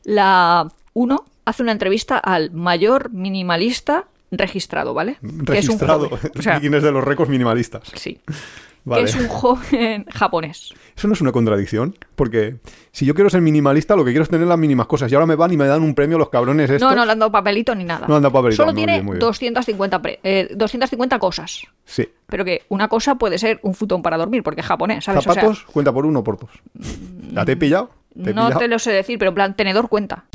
La 1 hace una entrevista al mayor minimalista registrado, ¿vale? Registrado. Que es un joven, o sea, Guinness de los récords minimalistas. sí. Vale. Que es un joven japonés. Eso no es una contradicción, porque si yo quiero ser minimalista, lo que quiero es tener las mínimas cosas. Y ahora me van y me dan un premio los cabrones estos. No le han dado papelito ni nada. No han dado papelito. Solo muy tiene bien, muy bien. 250 cosas. Sí. Pero que una cosa puede ser un futón para dormir, porque es japonés, ¿sabes? ¿Zapatos? Cuenta por uno o por dos. ¿Ya te he pillado? No te lo sé decir, pero en plan, tenedor cuenta.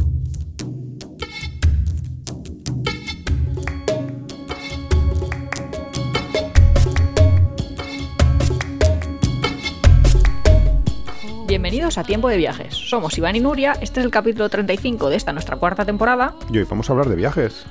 Bienvenidos a Tiempo de Viajes. Somos Iván y Nuria, este es el capítulo 35 de esta nuestra cuarta temporada. Y hoy vamos a hablar de viajes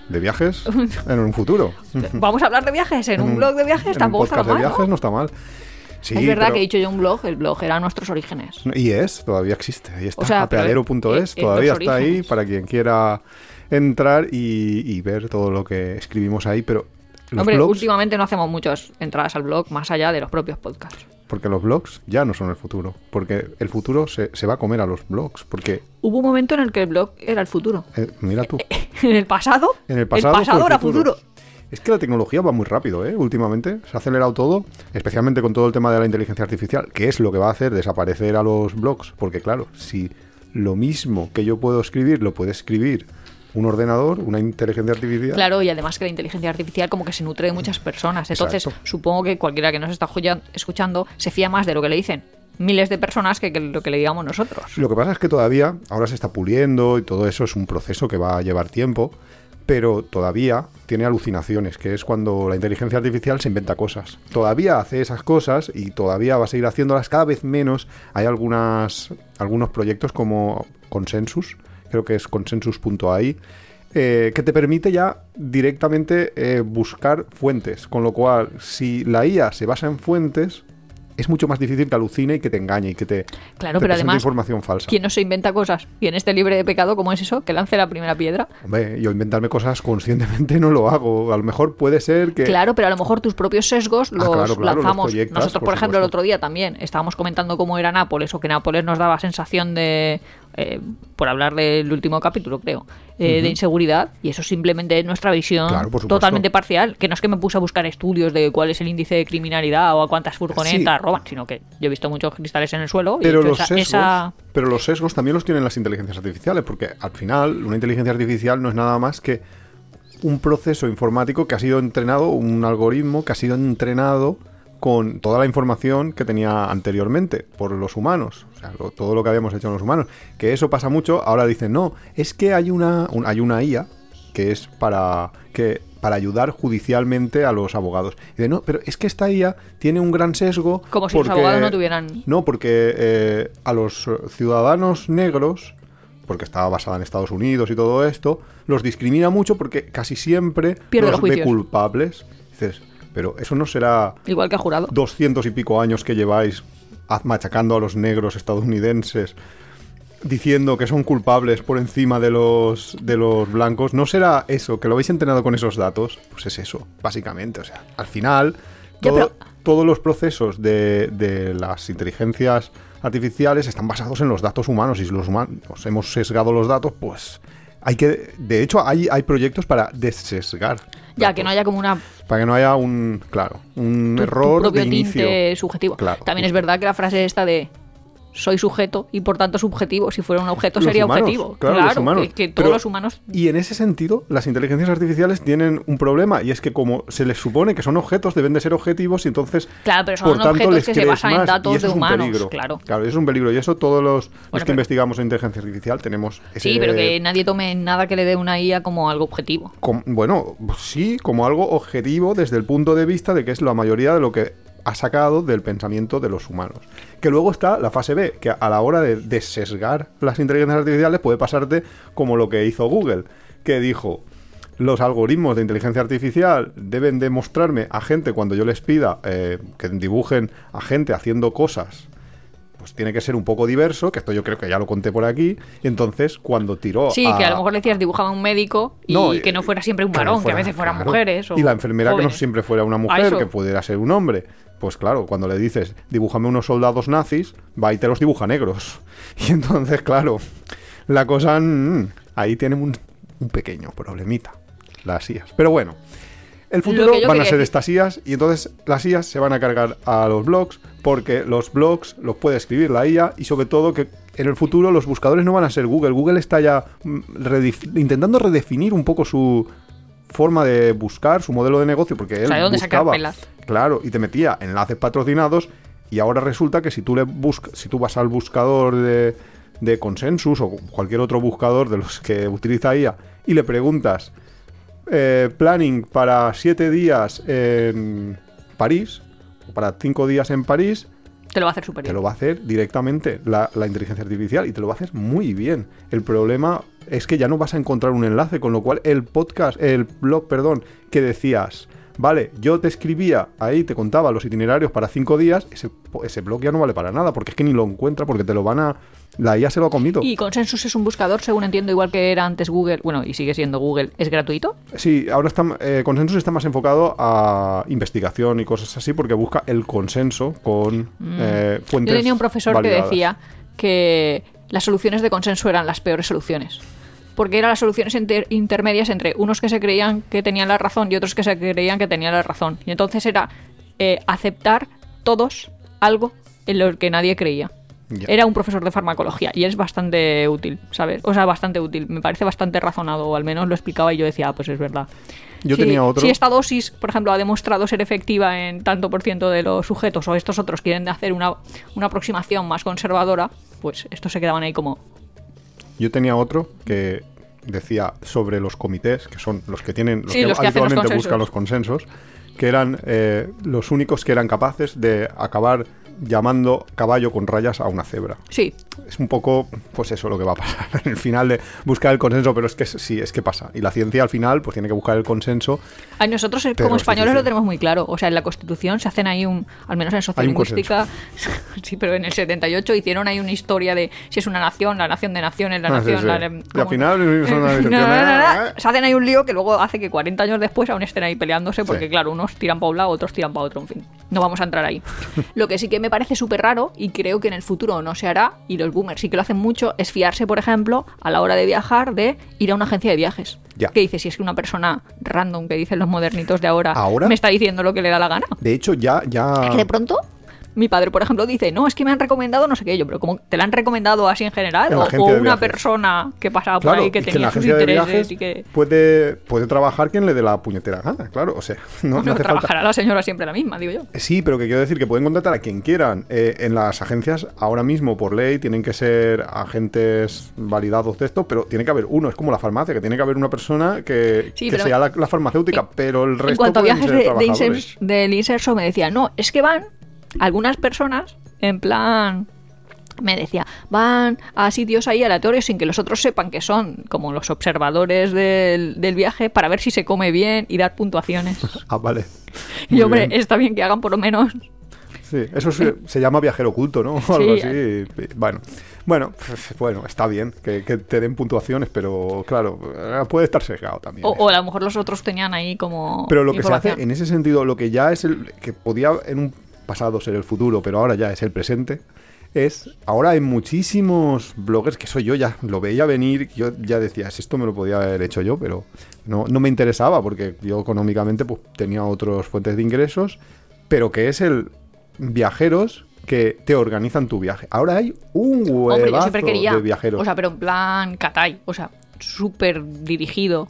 en un futuro. ¿Vamos a hablar de viajes en un blog de viajes? Tampoco está mal, de viajes no está mal. Sí, es verdad pero... que he dicho yo un blog, el blog era nuestros orígenes. Y todavía existe, ahí está, o sea, apeadero.es, todavía está ahí para quien quiera entrar y ver todo lo que escribimos ahí, pero los Hombre, blogs, últimamente no hacemos muchas entradas al blog más allá de los propios podcasts. porque los blogs ya no son el futuro, porque el futuro se va a comer a los blogs, porque... Hubo un momento en el que el blog era el futuro. Mira tú. En el pasado fue el era futuro. Es que la tecnología va muy rápido, ¿eh? Últimamente se ha acelerado todo, especialmente con todo el tema de la inteligencia artificial, que es lo que va a hacer desaparecer a los blogs, porque claro, si lo mismo que yo puedo escribir lo puede escribir un ordenador, una inteligencia artificial... Claro, y además que la inteligencia artificial como que se nutre de muchas personas. Entonces, Exacto. Supongo que cualquiera que nos está escuchando se fía más de lo que le dicen miles de personas que lo que le digamos nosotros. Lo que pasa es que todavía, ahora se está puliendo y todo eso es un proceso que va a llevar tiempo, pero todavía tiene alucinaciones, que es cuando la inteligencia artificial se inventa cosas. Todavía hace esas cosas y todavía va a seguir haciéndolas cada vez menos. Hay algunos proyectos como Consensus, creo que es consensus.ai, que te permite ya directamente buscar fuentes, con lo cual si la IA se basa en fuentes, es mucho más difícil que alucine y que te engañe y que te Claro, te pero presente además, información falsa. ¿quién no se inventa cosas? Y en este libre de pecado, ¿cómo es eso? Que lance la primera piedra. Hombre, yo inventarme cosas conscientemente no lo hago. A lo mejor puede ser que... Claro, pero a lo mejor tus propios sesgos los claro, los lanzamos. proyectas, Nosotros, por ejemplo, supuesto. el otro día también estábamos comentando cómo era Nápoles, o que Nápoles nos daba sensación de... por hablar del último capítulo, creo, de inseguridad, y eso simplemente es nuestra visión Claro, por supuesto. totalmente parcial, que no es que me puse a buscar estudios de cuál es el índice de criminalidad o a cuántas furgonetas Sí. roban, sino que yo he visto muchos cristales en el suelo Pero y he los, hecho sesgos, pero los sesgos también los tienen las inteligencias artificiales, porque al final una inteligencia artificial no es nada más que un proceso informático que ha sido entrenado, un algoritmo que ha sido entrenado con toda la información que tenía anteriormente por los humanos, o sea, todo lo que habíamos hecho los humanos, que eso pasa mucho. Ahora dicen, no, es que hay una IA que es para ayudar judicialmente a los abogados. Y dicen, no, pero es que esta IA tiene un gran sesgo. Como si los abogados no tuvieran... No, porque a los ciudadanos negros, porque estaba basada en Estados Unidos y todo esto, los discrimina mucho porque casi siempre Pierde los los ve juicios. culpables. Dices, pero eso no será Igual que ha jurado. 200 y pico años que lleváis machacando a los negros estadounidenses, diciendo que son culpables por encima de los blancos. ¿No será eso, que lo habéis entrenado con esos datos? Pues es eso, básicamente. O sea, al final, todos los procesos de las inteligencias artificiales están basados en los datos humanos, y si los humanos hemos sesgado los datos, pues de hecho hay proyectos para dessesgar Ya, datos, que no haya como una... para que no haya un error tu propio de inicio. tinte subjetivo. Claro, También es justo. verdad que la frase esta de soy sujeto y por tanto subjetivo, si fuera un objeto Los sería humanos, objetivo. claro, los humanos. Que todos Pero- los humanos... Y en ese sentido, las inteligencias artificiales tienen un problema, y es que como se les supone que son objetos, deben de ser objetivos, y entonces, Claro, pero son por tanto, objetos les que se crees basan en más, datos y eso de es un humanos, peligro. claro. Claro, eso es un peligro, y eso todos los que pero- investigamos en inteligencia artificial tenemos ese... Sí, pero que nadie tome nada que le dé una IA como algo objetivo. Bueno, sí, como algo objetivo desde el punto de vista de que es la mayoría de lo que ha sacado del pensamiento de los humanos. Que luego está la fase B, que a la hora de sesgar las inteligencias artificiales puede pasarte como lo que hizo Google, que dijo: los algoritmos de inteligencia artificial deben de mostrarme a gente cuando yo les pida que dibujen a gente haciendo cosas. Pues tiene que ser un poco diverso, que esto yo creo que ya lo conté por aquí. Y entonces, cuando tiró Sí, que a lo mejor le decías dibujaba a un médico y que no fuera siempre un varón, que a veces fueran claro. mujeres. O y la enfermera que no jóvenes. siempre fuera una A mujer, eso. que pudiera ser un hombre. Pues claro, cuando le dices, dibújame unos soldados nazis, va y te los dibuja negros. Y entonces, claro, La cosa... ahí tienen un pequeño problemita, las IAs. Pero bueno, el futuro van a ser estas IAs y entonces las IAs se van a cargar a los blogs porque los blogs los puede escribir la IA y sobre todo que en el futuro los buscadores no van a ser Google. Google está ya intentando redefinir un poco su forma de buscar, su modelo de negocio, porque él buscaba, claro, y te metía enlaces patrocinados y ahora resulta que si tú vas al buscador de Consensus o cualquier otro buscador de los que utiliza IA y le preguntas planning para 7 días en París o para 5 días en París, te lo va a hacer súper bien. Te lo va a hacer directamente la inteligencia artificial y te lo va a hacer muy bien. El problema es que ya no vas a encontrar un enlace, con lo cual el blog, que decías, vale, yo te escribía ahí, te contaba los itinerarios para 5 días, ese blog ya no vale para nada, porque es que ni lo encuentra, porque te lo van a... La IA se lo ha comido. ¿Y Consensus es un buscador, según entiendo, igual que era antes Google? Bueno, y sigue siendo Google. ¿Es gratuito? Sí, ahora Consensus está más enfocado a investigación y cosas así, porque busca el consenso con fuentes. Yo tenía un profesor validadas. que decía que las soluciones de consenso eran las peores soluciones. Porque eran las soluciones intermedias entre unos que se creían que tenían la razón y otros que se creían que tenían la razón. Y entonces era aceptar todos algo en lo que nadie creía. Ya. Era un profesor de farmacología y es bastante útil, ¿sabes? O sea, bastante útil. Me parece bastante razonado, o al menos lo explicaba y yo decía, pues es verdad. Yo tenía otro. Si esta dosis, por ejemplo, ha demostrado ser efectiva en tanto por ciento de los sujetos, o estos otros quieren hacer una aproximación más conservadora, pues estos se quedaban ahí como... Yo tenía otro que decía sobre los comités, que son los que tienen, los que habitualmente buscan los consensos, que eran los únicos que eran capaces de acabar llamando caballo con rayas a una cebra. Sí. Es un poco, pues eso, lo que va a pasar en el final de buscar el consenso, pero es que sí, es que pasa. Y la ciencia al final, pues tiene que buscar el consenso. Nosotros como españoles lo tenemos muy claro. O sea, en la Constitución se hacen ahí al menos en sociolingüística, sí, pero en el 78 hicieron ahí una historia de si es una nación, la nación de naciones, la nación... Sí. Y al final son se hacen ahí un lío que luego hace que 40 años después aún estén ahí peleándose porque, claro, unos tiran para un lado, otros tiran para otro, en fin. No vamos a entrar ahí. Lo que sí que me parece súper raro, y creo que en el futuro no se hará, y los boomers sí que lo hacen mucho, es fiarse, por ejemplo, a la hora de viajar, de ir a una agencia de viajes. Ya. ¿Qué dice? Si es que una persona random, que dicen los modernitos de ahora me está diciendo lo que le da la gana. De hecho, ya... ¿Es que de pronto? Mi padre, por ejemplo, dice, no, es que me han recomendado no sé qué, pero ¿cómo te la han recomendado así en general? ¿O una persona que pasaba por ahí que tenía sus intereses y que... Puede trabajar quien le dé la puñetera gana, claro, o sea... No hace trabajará falta... la señora siempre la misma, digo yo. Sí, pero que quiero decir que pueden contratar a quien quieran. En las agencias, ahora mismo, por ley, tienen que ser agentes validados de esto, pero tiene que haber uno, es como la farmacia, que tiene que haber una persona que sea la farmacéutica, pero el resto... En cuanto a viajes trabajadores. del Inserso me decía, no, es que van... Algunas personas, en plan, me decía, van a sitios ahí aleatorios sin que los otros sepan que son como los observadores del viaje para ver si se come bien y dar puntuaciones. Ah, vale. Y hombre, está bien que hagan por lo menos... Sí, eso se llama viajero oculto, ¿no? O algo así. Bueno, está bien que te den puntuaciones, pero claro, puede estar sesgado también. O a lo mejor los otros tenían ahí como... Pero lo que se hace, en ese sentido, lo que ya es que podía en un pasado ser el futuro, pero ahora ya es el presente, ahora hay muchísimos bloggers, que eso yo ya lo veía venir, yo ya decía, esto me lo podía haber hecho yo, pero no me interesaba, porque yo económicamente pues tenía otras fuentes de ingresos, pero que es el viajeros que te organizan tu viaje. Ahora hay un huevazo de viajeros. O sea, pero en plan Catay, o sea, súper dirigido.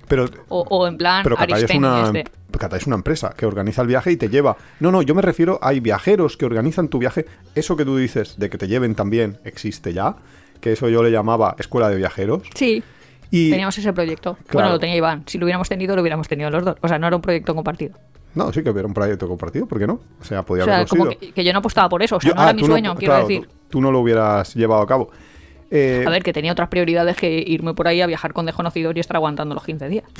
O en plan Aristegui. Catay es una empresa que organiza el viaje y te lleva. No, yo me refiero, hay viajeros que organizan tu viaje. Eso que tú dices de que te lleven también existe ya, que eso yo le llamaba escuela de viajeros. Sí. Y teníamos ese proyecto. Claro. Bueno, lo tenía Iván. Si lo hubiéramos tenido los dos. O sea, no era un proyecto compartido. No, sí que era un proyecto compartido, ¿por qué no? O sea, podía haberlo sido. Como que yo no apostaba por eso, o sea, no era mi sueño, quiero decir. Tú no lo hubieras llevado a cabo. A ver, que tenía otras prioridades que irme por ahí a viajar con desconocidos y estar aguantando los 15 días.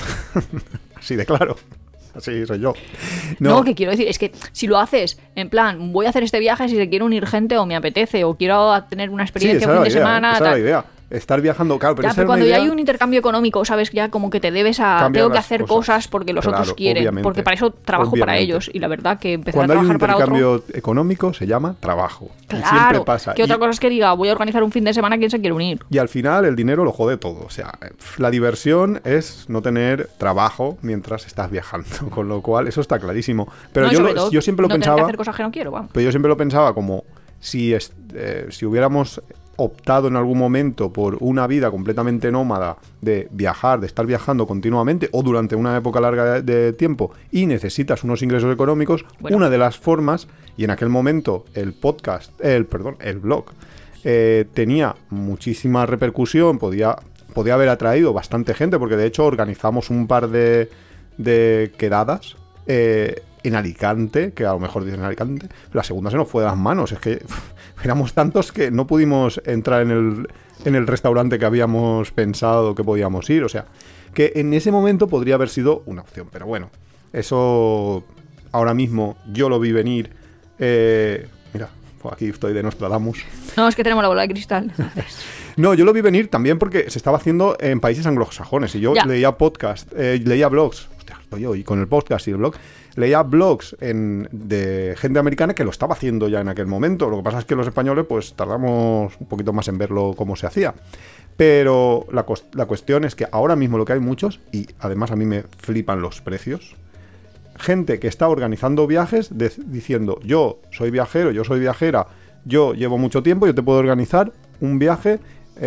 Así de claro. Así soy yo. No, que quiero decir, es que si lo haces en plan, voy a hacer este viaje si se quiere unir gente o me apetece o quiero tener una experiencia un fin de semana. Esa es la idea. estar viajando, claro, pero ya, esa pero era una cuando ya idea. hay un intercambio económico, sabes, ya como que te debes a... Cambiar Tengo que las hacer cosas. cosas porque los otros Claro, quieren, obviamente. porque para eso trabajo para Obviamente. ellos. Y la verdad que empezar Cuando a hay un trabajar para otro... intercambio económico se llama trabajo. Y siempre Claro, pasa. que otra cosa es que diga, voy a organizar un fin de semana, ¿quién se quiere unir? Y al final el dinero lo jode todo. O sea, la diversión es no tener trabajo mientras estás viajando. Con lo cual, eso está clarísimo. Pero No, y sobre todo, yo siempre lo no tener pensaba. que hacer cosas que no quiero, vamos. Pero yo siempre lo pensaba como si hubiéramos optado en algún momento por una vida completamente nómada de viajar, de estar viajando continuamente o durante una época larga de tiempo y necesitas unos ingresos económicos, Bueno. una de las formas, y en aquel momento el blog, tenía muchísima repercusión, podía haber atraído bastante gente, porque de hecho organizamos un par de quedadas en Alicante, que a lo mejor dicen Alicante, la segunda se nos fue de las manos, es que éramos tantos que no pudimos entrar en el restaurante que habíamos pensado que podíamos ir, o sea, que en ese momento podría haber sido una opción, pero bueno, eso ahora mismo yo lo vi venir, mira, pues aquí estoy de Nostradamus. No, es que tenemos la bola de cristal. No, yo lo vi venir también porque se estaba haciendo en países anglosajones y yo Ya. leía podcast, leía blogs, hostia, estoy hoy con el podcast y el blog, leía blogs de gente americana que lo estaba haciendo ya en aquel momento. Lo que pasa es que los españoles pues tardamos un poquito más en verlo cómo se hacía. Pero la cuestión es que ahora mismo lo que hay muchos, y además a mí me flipan los precios, gente que está organizando viajes diciendo, yo soy viajero, yo soy viajera, yo llevo mucho tiempo, yo te puedo organizar un viaje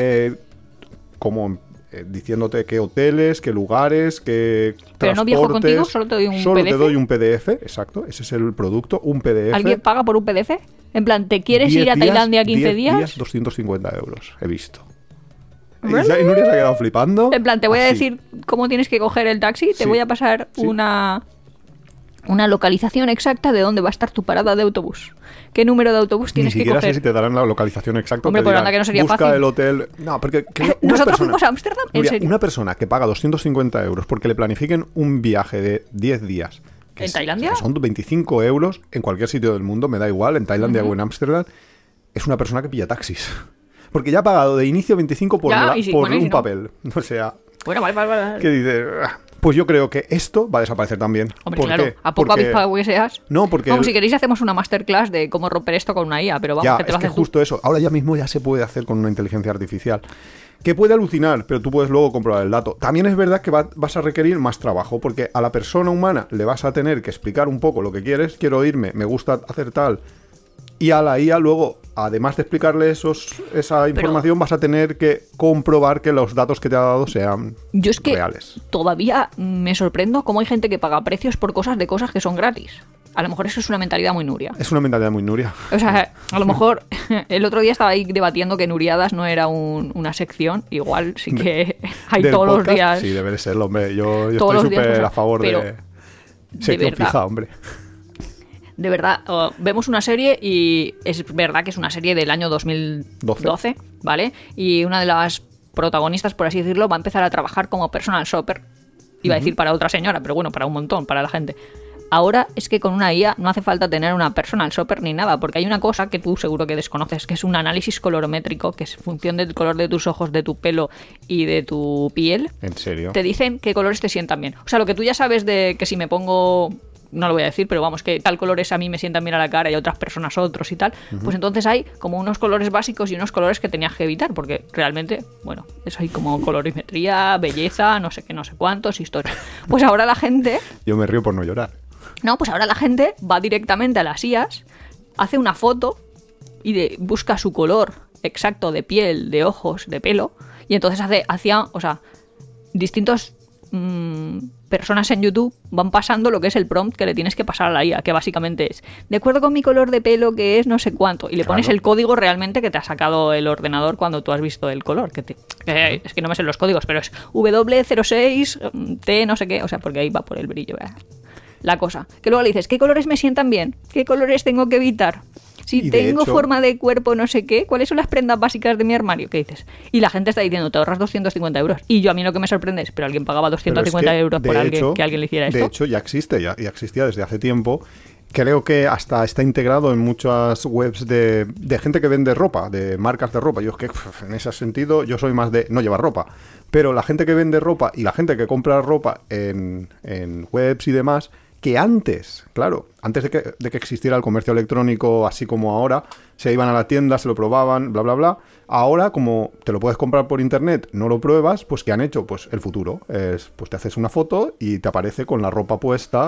diciéndote qué hoteles, qué lugares, qué Pero no viajo transportes. contigo, solo te doy un Solo PDF. te doy un PDF, exacto, ese es el producto, un PDF. ¿Alguien paga por un PDF? En plan, ¿te quieres 10 ir a días, Tailandia 15 10 días? 250 euros, he visto. ¿Really? Y Nuria se ha quedado flipando. En plan, te voy a Así. decir cómo tienes que coger el taxi, te Sí. voy a pasar Sí. una localización exacta de dónde va a estar tu parada de autobús. ¿Qué número de autobús Ni tienes que siquiera sé coger? si te darán la localización exacta. Hombre, te pues dirán, anda que no sería busca fácil. el hotel. No, porque una Nosotros persona, fuimos a Ámsterdam, en Nuria, serio. una persona que paga 250 euros porque le planifiquen un viaje de 10 días. ¿En Tailandia? Que son 25 euros en cualquier sitio del mundo, me da igual, en Tailandia o en Ámsterdam, es una persona que pilla taxis. Porque ya ha pagado de inicio 25 por, Ya, y sí, por bueno, y si un no. papel. O sea, Bueno, vale. que dice... Pues yo creo que esto va a desaparecer también. Hombre, ¿Por claro, qué? a poco Porque- avispado que seas. No, porque... Vamos, si queréis hacemos una masterclass de cómo romper esto con una IA, pero vamos, Ya, que te es lo que haces tú. justo eso. Ahora ya mismo ya se puede hacer con una inteligencia artificial. Que puede alucinar, pero tú puedes luego comprobar el dato. También es verdad que vas a requerir más trabajo, porque a la persona humana le vas a tener que explicar un poco lo que quieres. Quiero irme, me gusta hacer tal. Y a la IA luego, además de explicarle esa información, vas a tener que comprobar que los datos que te ha dado sean Yo es que reales. todavía me sorprendo cómo hay gente que paga precios por cosas que son gratis. A lo mejor eso es una mentalidad muy Nuria. Es una mentalidad muy Nuria. O sea, a lo mejor el otro día estaba ahí debatiendo que Nuriadas no era una sección. Igual sí que hay Del todos los podcast, días. Sí, debe de serlo, hombre. Yo Todos estoy los días, súper o sea, a favor pero de sección verdad. fija, hombre. De verdad, vemos una serie y es verdad que es una serie del año 2012, ¿vale? Y una de las protagonistas, por así decirlo, va a empezar a trabajar como personal shopper. Iba a decir para otra señora, pero bueno, para un montón, para la gente. Ahora es que con una IA no hace falta tener una personal shopper ni nada, porque hay una cosa que tú seguro que desconoces, que es un análisis colorométrico, que es función del color de tus ojos, de tu pelo y de tu piel. En serio. Te dicen qué colores te sientan bien. O sea, lo que tú ya sabes de que si me pongo... No lo voy a decir, pero vamos, que tal colores a mí me sientan bien a la cara y a otras personas otros y tal. Pues entonces hay como unos colores básicos y unos colores que tenías que evitar, porque realmente, bueno, eso hay como colorimetría, belleza, no sé qué, no sé cuántos, historias. Pues ahora la gente... Yo me río por no llorar. No, pues ahora la gente va directamente a las IAs, hace una foto y busca su color exacto de piel, de ojos, de pelo, y entonces hacía, o sea, distintos personas en YouTube van pasando lo que es el prompt que le tienes que pasar a la IA, que básicamente es, de acuerdo con mi color de pelo que es no sé cuánto, y le pones Claro. el código realmente que te ha sacado el ordenador cuando tú has visto el color, es que no me sé los códigos, pero es W06T no sé qué, o sea, porque ahí va por el brillo, ¿verdad? La cosa. Que luego le dices, ¿qué colores me sientan bien? ¿Qué colores tengo que evitar? Si Y de tengo hecho- forma de cuerpo no sé qué, ¿cuáles son las prendas básicas de mi armario? ¿Qué dices? Y la gente está diciendo, te ahorras 250 euros. Y yo a mí lo que me sorprende es, pero alguien pagaba 250 Pero es que, euros por de alguien hecho, que alguien le hiciera De esto. hecho, ya existe, ya existía desde hace tiempo creo que hasta está integrado en muchas webs de gente que vende ropa, de marcas de ropa. Yo es que en ese sentido yo soy más de no llevar ropa. Pero la gente que vende ropa y la gente que compra ropa en webs y demás, que antes, claro, antes de que existiera el comercio electrónico así como ahora, se iban a la tienda, se lo probaban, bla, bla, bla. Ahora, como te lo puedes comprar por internet, no lo pruebas, pues ¿qué han hecho? Pues el futuro. Pues te haces una foto y te aparece con la ropa puesta,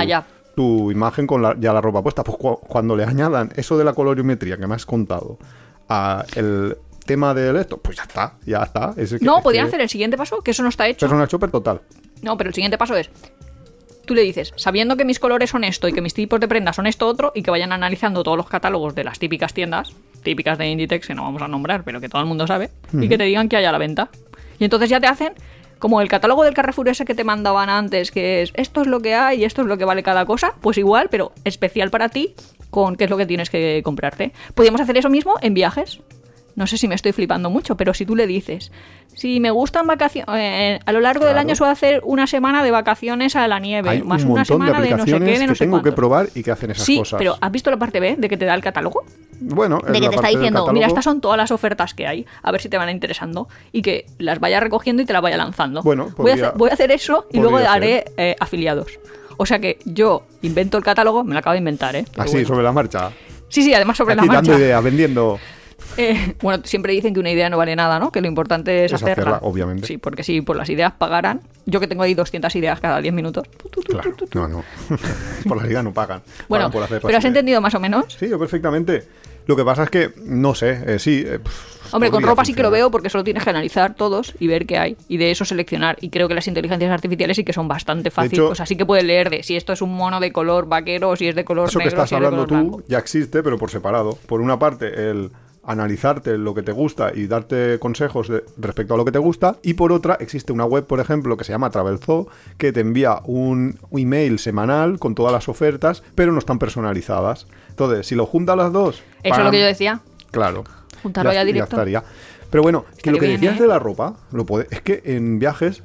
tu imagen con ya la ropa puesta. Pues cuando le añadan eso de la colorimetría que me has contado a el tema de esto, pues ya está. Podrían hacer el siguiente paso, que eso no está hecho. Personal shopper total. No, pero el siguiente paso es, tú le dices, sabiendo que mis colores son esto y que mis tipos de prendas son esto otro, y que vayan analizando todos los catálogos de las típicas tiendas, típicas de Inditex, que no vamos a nombrar, pero que todo el mundo sabe, y que te digan que haya a la venta. Y entonces ya te hacen como el catálogo del Carrefour ese que te mandaban antes, que es esto es lo que hay y esto es lo que vale cada cosa, pues igual, pero especial para ti, con qué es lo que tienes que comprarte. Podríamos hacer eso mismo en viajes. No sé si me estoy flipando mucho, pero si tú le dices, si me gustan vacaciones, a lo largo del año suelo hacer una semana de vacaciones a la nieve, hay más un una semana de no sé qué, de no sé tengo cuánto. Que probar y que hacen esas cosas. Sí, pero ¿has visto la parte B de que te da el catálogo? Bueno, de que te está diciendo, mira, estas son todas las ofertas que hay, a ver si te van interesando, y que las vaya recogiendo y te las vaya lanzando. Bueno, voy a hacer eso y luego haré afiliados. O sea que yo invento el catálogo, me lo acabo de inventar, ¿eh? Así, bueno. Sobre la marcha. Sí, además sobre aquí la marcha. Dando ideas, vendiendo. Bueno, siempre dicen que una idea no vale nada, ¿no? Que lo importante es hacerla. Obviamente. Sí, porque si por las ideas pagaran, yo que tengo ahí 200 ideas cada 10 minutos. Claro, no. Por las ideas no pagan. Bueno, por hacer pero ¿has entendido más o menos? Sí, yo perfectamente. Lo que pasa es que, no sé, Hombre, con ropa sí que lo veo porque solo tienes que analizar todos y ver qué hay y de eso seleccionar. Y creo que las inteligencias artificiales sí que son bastante fáciles. O sea, sí que puedes leer de si esto es un mono de color vaquero o si es de color negro. Eso que estás si hablando es de color tú blanco. ya existe, pero por separado. Por una parte, el analizarte lo que te gusta y darte consejos respecto a lo que te gusta, y por otra existe una web, por ejemplo, que se llama Travelzoo, que te envía un email semanal con todas las ofertas, pero no están personalizadas. Entonces, si lo juntas las dos... Eso es lo que yo decía. Claro. Juntarlo ya directo. Ya estaría. Pero bueno, que lo que bien, decías de la ropa, es que en viajes,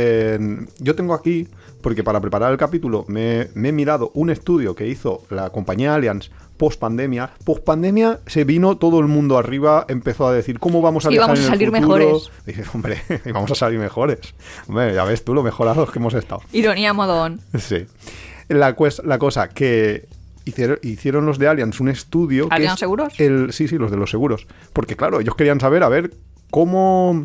yo tengo aquí, porque para preparar el capítulo me he mirado un estudio que hizo la compañía Allianz post-pandemia. Post-pandemia se vino todo el mundo arriba, empezó a decir, ¿cómo vamos a viajar en el futuro? Y vamos a salir mejores. Dices, hombre, vamos a salir mejores. Hombre, ya ves tú lo mejorados que hemos estado. Ironía modón. Sí. La cosa que... Hicieron los de Allianz un estudio... ¿Allianz Seguros? Sí, los de los seguros. Porque claro, ellos querían saber a ver cómo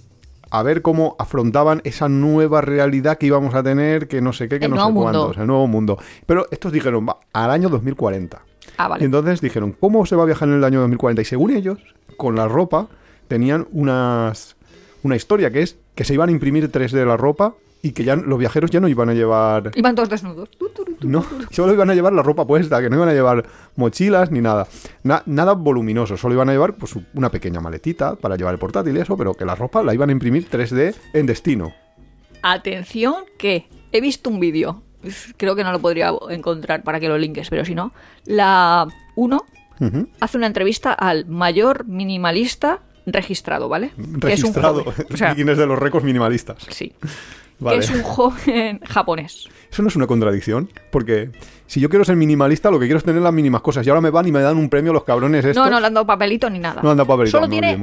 afrontaban esa nueva realidad que íbamos a tener, que no sé qué, que no sé cuántos, el nuevo mundo. Pero estos dijeron, al año 2040. Vale. Entonces dijeron, ¿cómo se va a viajar en el año 2040? Y según ellos, con la ropa, tenían una historia que es que se iban a imprimir 3D la ropa y que ya los viajeros ya no iban a llevar... Iban todos desnudos. No, solo iban a llevar la ropa puesta, que no iban a llevar mochilas ni nada. Nada voluminoso, solo iban a llevar pues una pequeña maletita para llevar el portátil y eso, pero que la ropa la iban a imprimir 3D en destino. Atención que he visto un vídeo, creo que no lo podría encontrar para que lo linques, pero si no, la 1 hace una entrevista al mayor minimalista registrado, ¿vale? Registrado, que es un joven, o sea, Guinness de los récords minimalistas. Sí. Vale. Que es un joven japonés. Eso no es una contradicción, porque si yo quiero ser minimalista, lo que quiero es tener las mínimas cosas. Y ahora me van y me dan un premio los cabrones estos. No le han dado papelito ni nada. No le han dado papelito. Solo tiene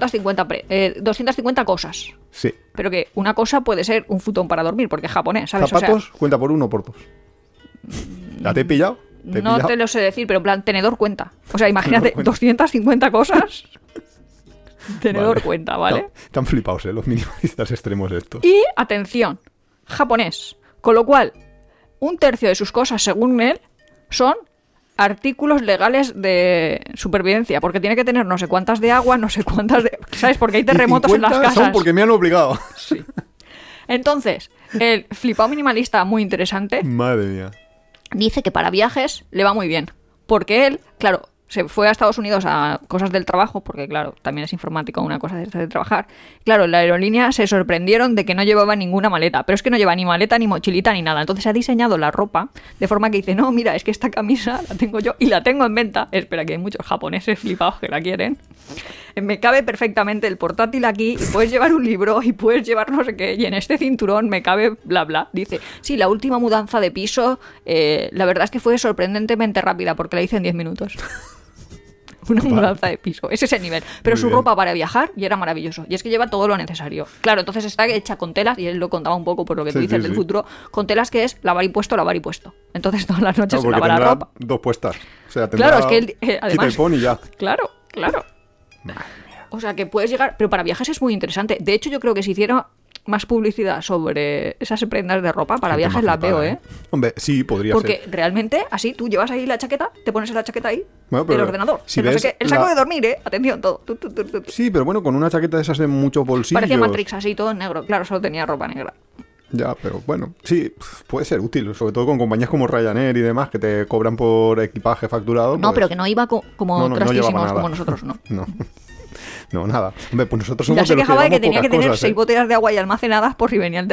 250 cosas. Sí. Pero que una cosa puede ser un futón para dormir, porque es japonés, ¿sabes? ¿Zapatos? O sea, ¿cuenta por uno o por dos? ¿Ya te he pillado? No te lo sé decir, pero en plan, tenedor cuenta. O sea, imagínate, 250 cosas... Tenedor cuenta, ¿vale? Están flipados, los minimalistas extremos estos. Y, atención, japonés. Con lo cual, 1/3 de sus cosas, según él, son artículos legales de supervivencia. Porque tiene que tener no sé cuántas de agua, no sé cuántas de... ¿Sabes? Porque hay terremotos en las casas. Son porque me han obligado. Sí. Entonces, el flipado minimalista muy interesante. Madre mía. Dice que para viajes le va muy bien. Porque él, claro... Se fue a Estados Unidos a cosas del trabajo, porque claro, también es informático, una cosa de trabajar. Claro, en la aerolínea se sorprendieron de que no llevaba ninguna maleta, pero es que no lleva ni maleta, ni mochilita, ni nada. Entonces ha diseñado la ropa de forma que dice, no, mira, es que esta camisa la tengo yo y la tengo en venta. Espera, que hay muchos japoneses flipados que la quieren. me cabe perfectamente el portátil aquí y puedes llevar un libro y puedes llevar no sé qué y en este cinturón me cabe bla bla. Dice, sí, la última mudanza de piso, la verdad es que fue sorprendentemente rápida porque la hice en 10 minutos. Una mudanza de piso, es ese nivel. Pero Muy su bien. ropa para viajar y era maravilloso. Y es que lleva todo lo necesario. Claro, entonces está hecha con telas, y él lo contaba un poco por lo que tú Sí, dices sí, del sí. futuro, con telas que es lavar y puesto, lavar y puesto. Entonces todas las noches Claro, porque lava la tendrá ropa. 2 puestas. O sea, tendrá Claro, es que él, quita además... y pon y ya. Claro, claro. O sea, que puedes llegar... Pero para viajes es muy interesante. De hecho, yo creo que si hiciera más publicidad sobre esas prendas de ropa, para Gente viajes más las veo, flipada, Hombre, sí, podría Porque ser. realmente, así, tú llevas ahí la chaqueta, te pones la chaqueta ahí, Bueno, pero el ordenador, si el no sé ves qué, el saco la- de dormir, atención, todo. Tu. Sí, pero bueno, con una chaqueta de esas de muchos bolsillos. Parecía Matrix así, todo en negro. Claro, solo tenía ropa negra. Ya, pero bueno, sí, puede ser útil, sobre todo con compañías como Ryanair y demás que te cobran por equipaje facturado. No, pues, pero que no iba como no llevaba trastísimos nada. como nosotros, ¿no? No. No, nada. Hombre, pues nosotros Ya somos se de los que quejaba de que llevamos tenía que pocas tener cosas, 6 botellas de agua y almacenadas por si venía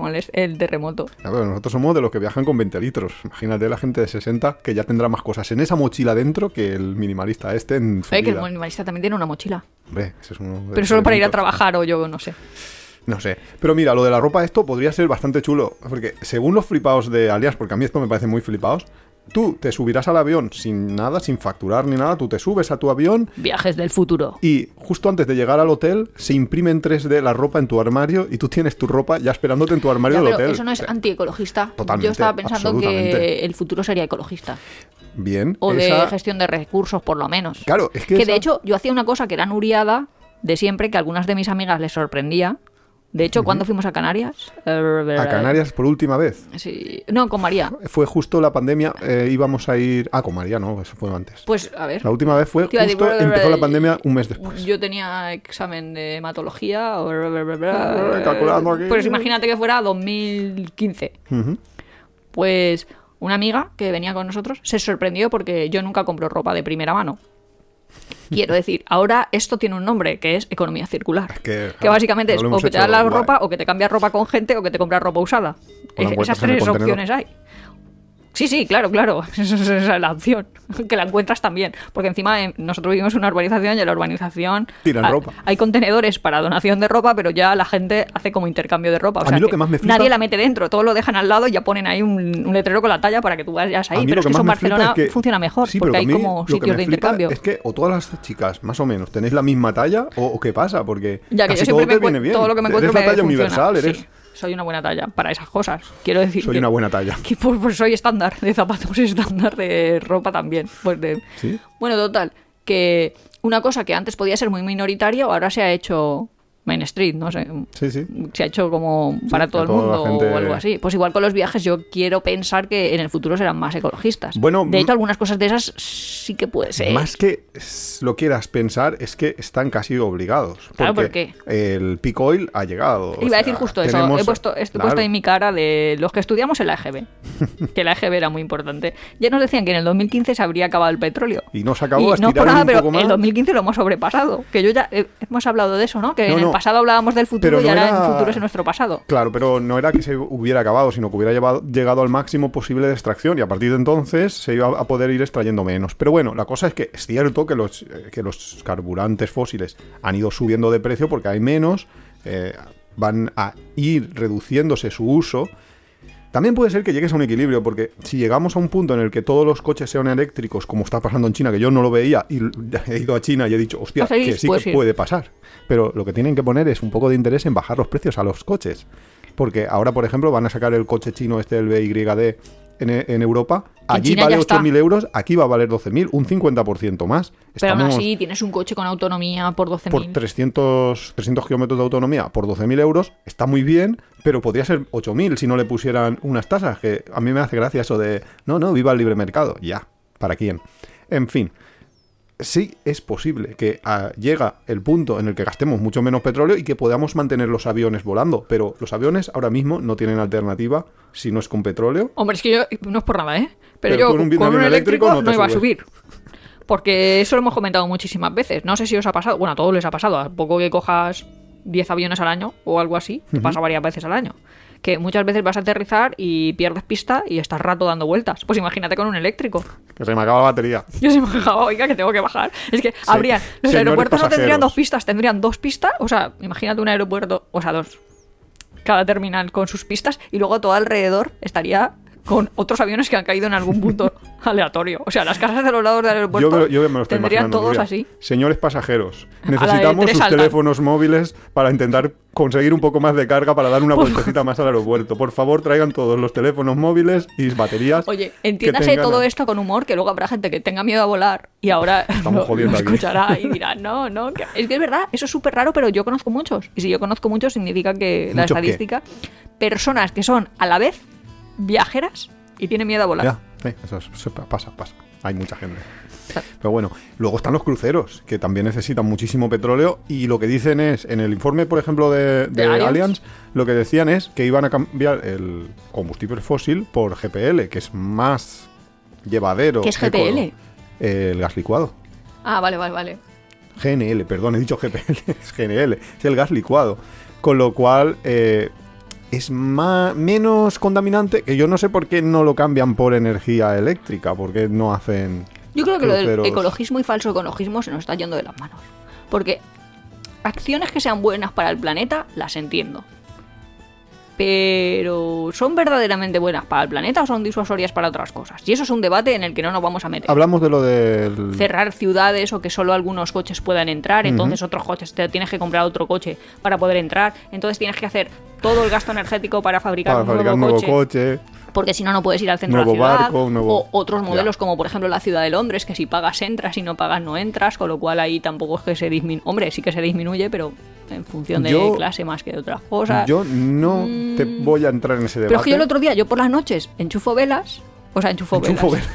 el terremoto. Ya, pero nosotros somos de los que viajan con 20 litros. Imagínate la gente de 60 que ya tendrá más cosas en esa mochila dentro que el minimalista este en su Que el vida. minimalista también tiene una mochila. Hombre, ese es uno de Pero los solo para ir a elementos. trabajar o yo no sé. No sé. Pero mira, lo de la ropa, esto podría ser bastante chulo. Porque según los flipaos de Alias, porque a mí esto me parece muy flipaos, tú te subirás al avión sin nada, sin facturar ni nada. Tú te subes a tu avión Viajes del futuro. y justo antes de llegar al hotel se imprime en 3D la ropa en tu armario y tú tienes tu ropa ya esperándote en tu armario Ya, del pero hotel. eso no es antiecologista. Totalmente, Yo estaba pensando absolutamente. que el futuro sería ecologista. Bien. O de esa- gestión de recursos, por lo menos. Claro, es que de esa- hecho, yo hacía una cosa que era nuriada de siempre, que a algunas de mis amigas les sorprendía. De hecho, cuando fuimos a Canarias... A Canarias por última vez. Sí. No, con María. Fue justo la pandemia, íbamos a ir... Ah, con María, no, eso fue antes. Pues, a ver. La última vez fue Te iba a decir, justo, empezó la pandemia un mes después. Yo tenía examen de hematología. Calculando aquí. Pues imagínate que fuera 2015. Ujú. Pues una amiga que venía con nosotros se sorprendió porque yo nunca compro ropa de primera mano. Quiero decir, ahora esto tiene un nombre que es economía circular. que, Básicamente es lo o hemos que te hecho das la guay. ropa o que te cambias ropa con gente o que te compras ropa usada. O la encuentras Esas en el tres contenedor. opciones hay. Sí, sí, claro, claro. Esa es la opción. Que la encuentras también. Porque encima nosotros vivimos en una urbanización y en la urbanización Tiran ropa. hay contenedores para donación de ropa, pero ya la gente hace como intercambio de ropa. O A sea, mí lo que más me flipa- nadie la mete dentro, todo lo dejan al lado y ya ponen ahí un letrero con la talla para que tú vayas A ahí. mí Pero lo es que más eso en me flipa Barcelona es que- funciona mejor, Sí, porque pero hay a mí como lo que sitios me de flipa intercambio. Es que o todas las chicas, más o menos, tenéis la misma talla o qué pasa, porque Ya que casi yo todo siempre te viene bien. todo lo que me encuentro Eres la me talla funciona. universal, eres... Sí, soy una buena talla para esas cosas. Quiero decir Soy que- una buena talla. que pues soy estándar de zapatos, estándar de ropa también. Pues ¿Sí? Bueno, total, que una cosa que antes podía ser muy minoritaria ahora se ha hecho mainstream, no sé. Sí, sí. Se ha hecho como para que todo el toda la mundo gente- o algo así. Pues igual con los viajes yo quiero pensar que en el futuro serán más ecologistas. Bueno, de hecho, algunas cosas de esas sí que puede ser. Más que lo quieras pensar, es que están casi obligados. Claro, porque el peak oil ha llegado. o Iba a decir sea, justo eso. tenemos- He puesto claro. ahí mi cara de los que estudiamos en la EGB. Que la EGB era muy importante. Ya nos decían que en el 2015 se habría acabado el petróleo. Y no se acabó, Y no por estiraron nada, un pero poco más. el 2015 lo hemos sobrepasado. Que yo ya hemos hablado de eso, ¿no? Que No, en el no. pasado hablábamos del futuro Pero y no ahora era- el futuro es nuestro pasado. Claro, pero no era que se hubiera acabado, sino que hubiera llegado al máximo posible de extracción y a partir de entonces se iba a poder ir extrayendo menos. Pero bueno, la cosa es que es cierto que los carburantes fósiles han ido subiendo de precio porque hay menos, van a ir reduciéndose su uso. También puede ser que llegues a un equilibrio, porque si llegamos a un punto en el que todos los coches sean eléctricos, como está pasando en China, que yo no lo veía, y he ido a China y he dicho, hostia, ¿Vas a ir? que sí Puedes que ir. puede pasar. Pero lo que tienen que poner es un poco de interés en bajar los precios a los coches. Porque ahora, por ejemplo, van a sacar el coche chino el BYD en Europa. En Allí China vale ya está. 8.000 euros, aquí va a valer 12.000, un 50% más. Pero aún Estamos así tienes un coche con autonomía por 12.000. por 300 kilómetros de autonomía por 12.000 euros, está muy bien, pero podría ser 8.000 si no le pusieran unas tasas, que a mí me hace gracia eso de, no, viva el libre mercado. Ya, ¿para quién? En fin, sí es posible que llega el punto en el que gastemos mucho menos petróleo y que podamos mantener los aviones volando, pero los aviones ahora mismo no tienen alternativa si no es con petróleo. Hombre, es que yo, no es por nada, ¿eh? Pero Pero yo con un con un avión eléctrico eléctrico no no te iba a subes. subir. Porque eso lo hemos comentado muchísimas veces. No sé si os ha pasado. Bueno, a todos les ha pasado. A poco que cojas 10 aviones al año o algo así, te pasa varias veces al año. que muchas veces vas a aterrizar y pierdes pista y estás rato dando vueltas. Pues imagínate con un eléctrico. Que se me acaba la batería. Yo se me bajaba, oiga, que tengo que bajar. Es que habrían... Los Señores aeropuertos no tendrían pasajeros. 2 pistas, tendrían 2 pistas. O sea, imagínate un aeropuerto, o sea, 2. Cada terminal con sus pistas y luego todo alrededor estaría con otros aviones que han caído en algún punto aleatorio. O sea, las casas de los lados del aeropuerto Yo me lo estoy tendrían imaginando, todos Nuria. así. Señores pasajeros, la de necesitamos tres sus altas. teléfonos móviles para intentar conseguir un poco más de carga para dar una vueltecita más al aeropuerto. Por favor, traigan todos los teléfonos móviles y baterías. Oye, que entiéndase tengan todo esto con humor, que luego habrá gente que tenga miedo a volar y ahora Estamos jodiendo lo aquí. escuchará y dirá, no, es que es verdad, eso es súper raro, pero yo conozco muchos. Y si yo conozco muchos, significa que la ¿Muchos qué? estadística, personas que son a la vez viajeras y tienen miedo a volar. Ya, sí, eso pasa. Hay mucha gente. Pero bueno, luego están los cruceros, que también necesitan muchísimo petróleo. Y lo que dicen es, en el informe, por ejemplo, de Allianz, lo que decían es que iban a cambiar el combustible fósil por GPL, que es más llevadero. ¿Qué es GPL? El gas licuado. Ah, vale. GNL, perdón, he dicho GPL, es GNL, es el gas licuado. Con lo cual es menos contaminante, que yo no sé por qué no lo cambian por energía eléctrica, por qué no hacen... Yo creo que lo del cruceros. ecologismo y falso ecologismo se nos está yendo de las manos. Porque acciones que sean buenas para el planeta, las entiendo. Pero ¿son verdaderamente buenas para el planeta o son disuasorias para otras cosas? Y eso es un debate en el que no nos vamos a meter. Hablamos de lo del... Cerrar ciudades o que solo algunos coches puedan entrar, entonces otros coches, te tienes que comprar otro coche para poder entrar, entonces tienes que hacer todo el gasto energético para fabricar un nuevo coche, porque si no, no puedes ir al centro de la nuevo ciudad. barco, O otros modelos Ya. como por ejemplo la ciudad de Londres, que si pagas entras y no pagas no entras, con lo cual ahí tampoco es que se disminuye. Hombre, sí que se disminuye, pero en función de clase más que de otras cosas. Yo no te voy a entrar en ese debate. Pero es que yo el otro día, yo por las noches enchufo velas, enchufo velas.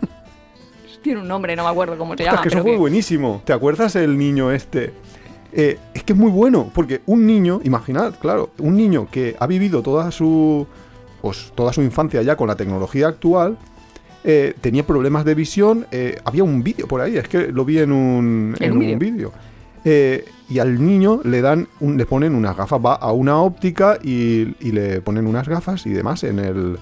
Tiene un nombre, no me acuerdo cómo se Ostras, llama. que eso pero fue que- buenísimo. ¿Te acuerdas el niño este? Es que es muy bueno, porque un niño, imaginad, claro, un niño que ha vivido toda su infancia ya con la tecnología actual, tenía problemas de visión. Había un vídeo por ahí, es que lo vi en un vídeo. Y al niño le ponen unas gafas, va a una óptica y le ponen unas gafas y demás le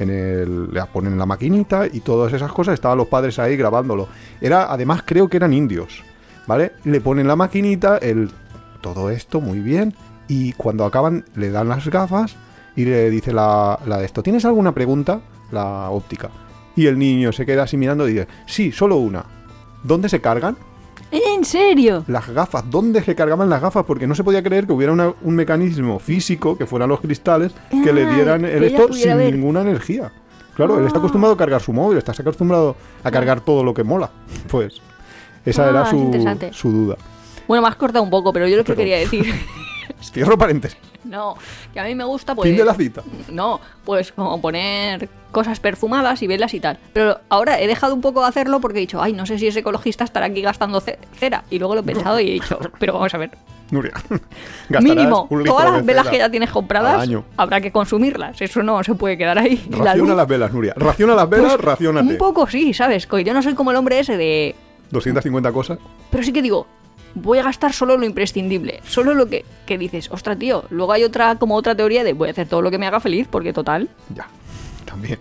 ponen la maquinita y todas esas cosas. Estaban los padres ahí grabándolo. Además creo que eran indios, ¿vale? Le ponen la maquinita, todo esto muy bien, y cuando acaban le dan las gafas y le dice la de esto, ¿tienes alguna pregunta? La óptica. Y el niño se queda así mirando y dice, sí, solo una. ¿Dónde se cargan? ¿En serio? Las gafas, ¿dónde se cargaban las gafas? Porque no se podía creer que hubiera un mecanismo físico, que fueran los cristales, que le dieran que el ella esto pudiera sin ver. ninguna energía. Claro, él está acostumbrado a cargar su móvil, está acostumbrado a cargar todo lo que mola. Pues esa era es interesante. su duda. Bueno, me has cortado un poco, pero yo lo que Pero- quería decir... Cierro paréntesis. No, que a mí me gusta pues... Fin de la cita. No, pues como poner cosas perfumadas y velas y tal. Pero ahora he dejado un poco de hacerlo porque he dicho, ay, no sé si es ecologista estar aquí gastando cera. Y luego lo he pensado y he dicho, pero vamos a ver. Nuria, gastarás Mínimo, un litro todas de las velas cera que ya tienes al compradas, año. habrá que consumirlas. Eso no se puede quedar ahí. Y la Raciona luz, las velas, Nuria. Raciona las velas, pues, raciónate. un poco sí, ¿sabes? Yo no soy como el hombre ese de... 250 cosas. Pero sí que digo, voy a gastar solo lo imprescindible. Solo lo que dices, ostras, tío. Luego hay otra teoría de voy a hacer todo lo que me haga feliz, porque total. Ya, también.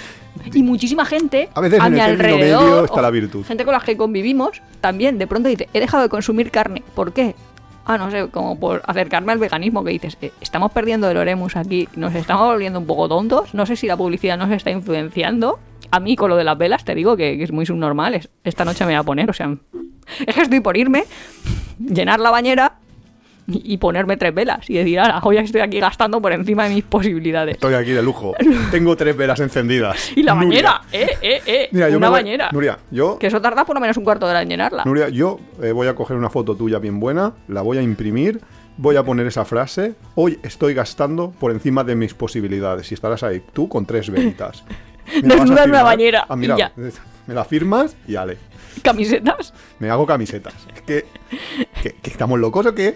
Y muchísima gente A veces a en mi el término alrededor, medio está o la virtud. gente con la que convivimos, también de pronto dice, he dejado de consumir carne. ¿Por qué? Ah, no sé, como por acercarme al veganismo, que dices, estamos perdiendo el oremus aquí, nos estamos volviendo un poco tontos, no sé si la publicidad nos está influenciando. A mí con lo de las velas te digo que es muy subnormal, esta noche me voy a poner, o sea, es que estoy por irme, llenar la bañera y ponerme 3 velas y decir, ahora, hoy estoy aquí gastando por encima de mis posibilidades. Estoy aquí de lujo. Tengo 3 velas encendidas. Y la Nuria. bañera, Mira, yo una me voy- bañera. Nuria, yo Que eso tarda por lo menos un cuarto de hora en llenarla. Nuria, yo voy a coger una foto tuya bien buena, la voy a imprimir, voy a poner esa frase, hoy estoy gastando por encima de mis posibilidades, y estarás ahí tú con 3 velitas. Me la vas a Desnuda en una firmar. bañera, Ah, mira, y ya. me la firmas y ale, Camisetas. me hago camisetas. Es que estamos locos o qué.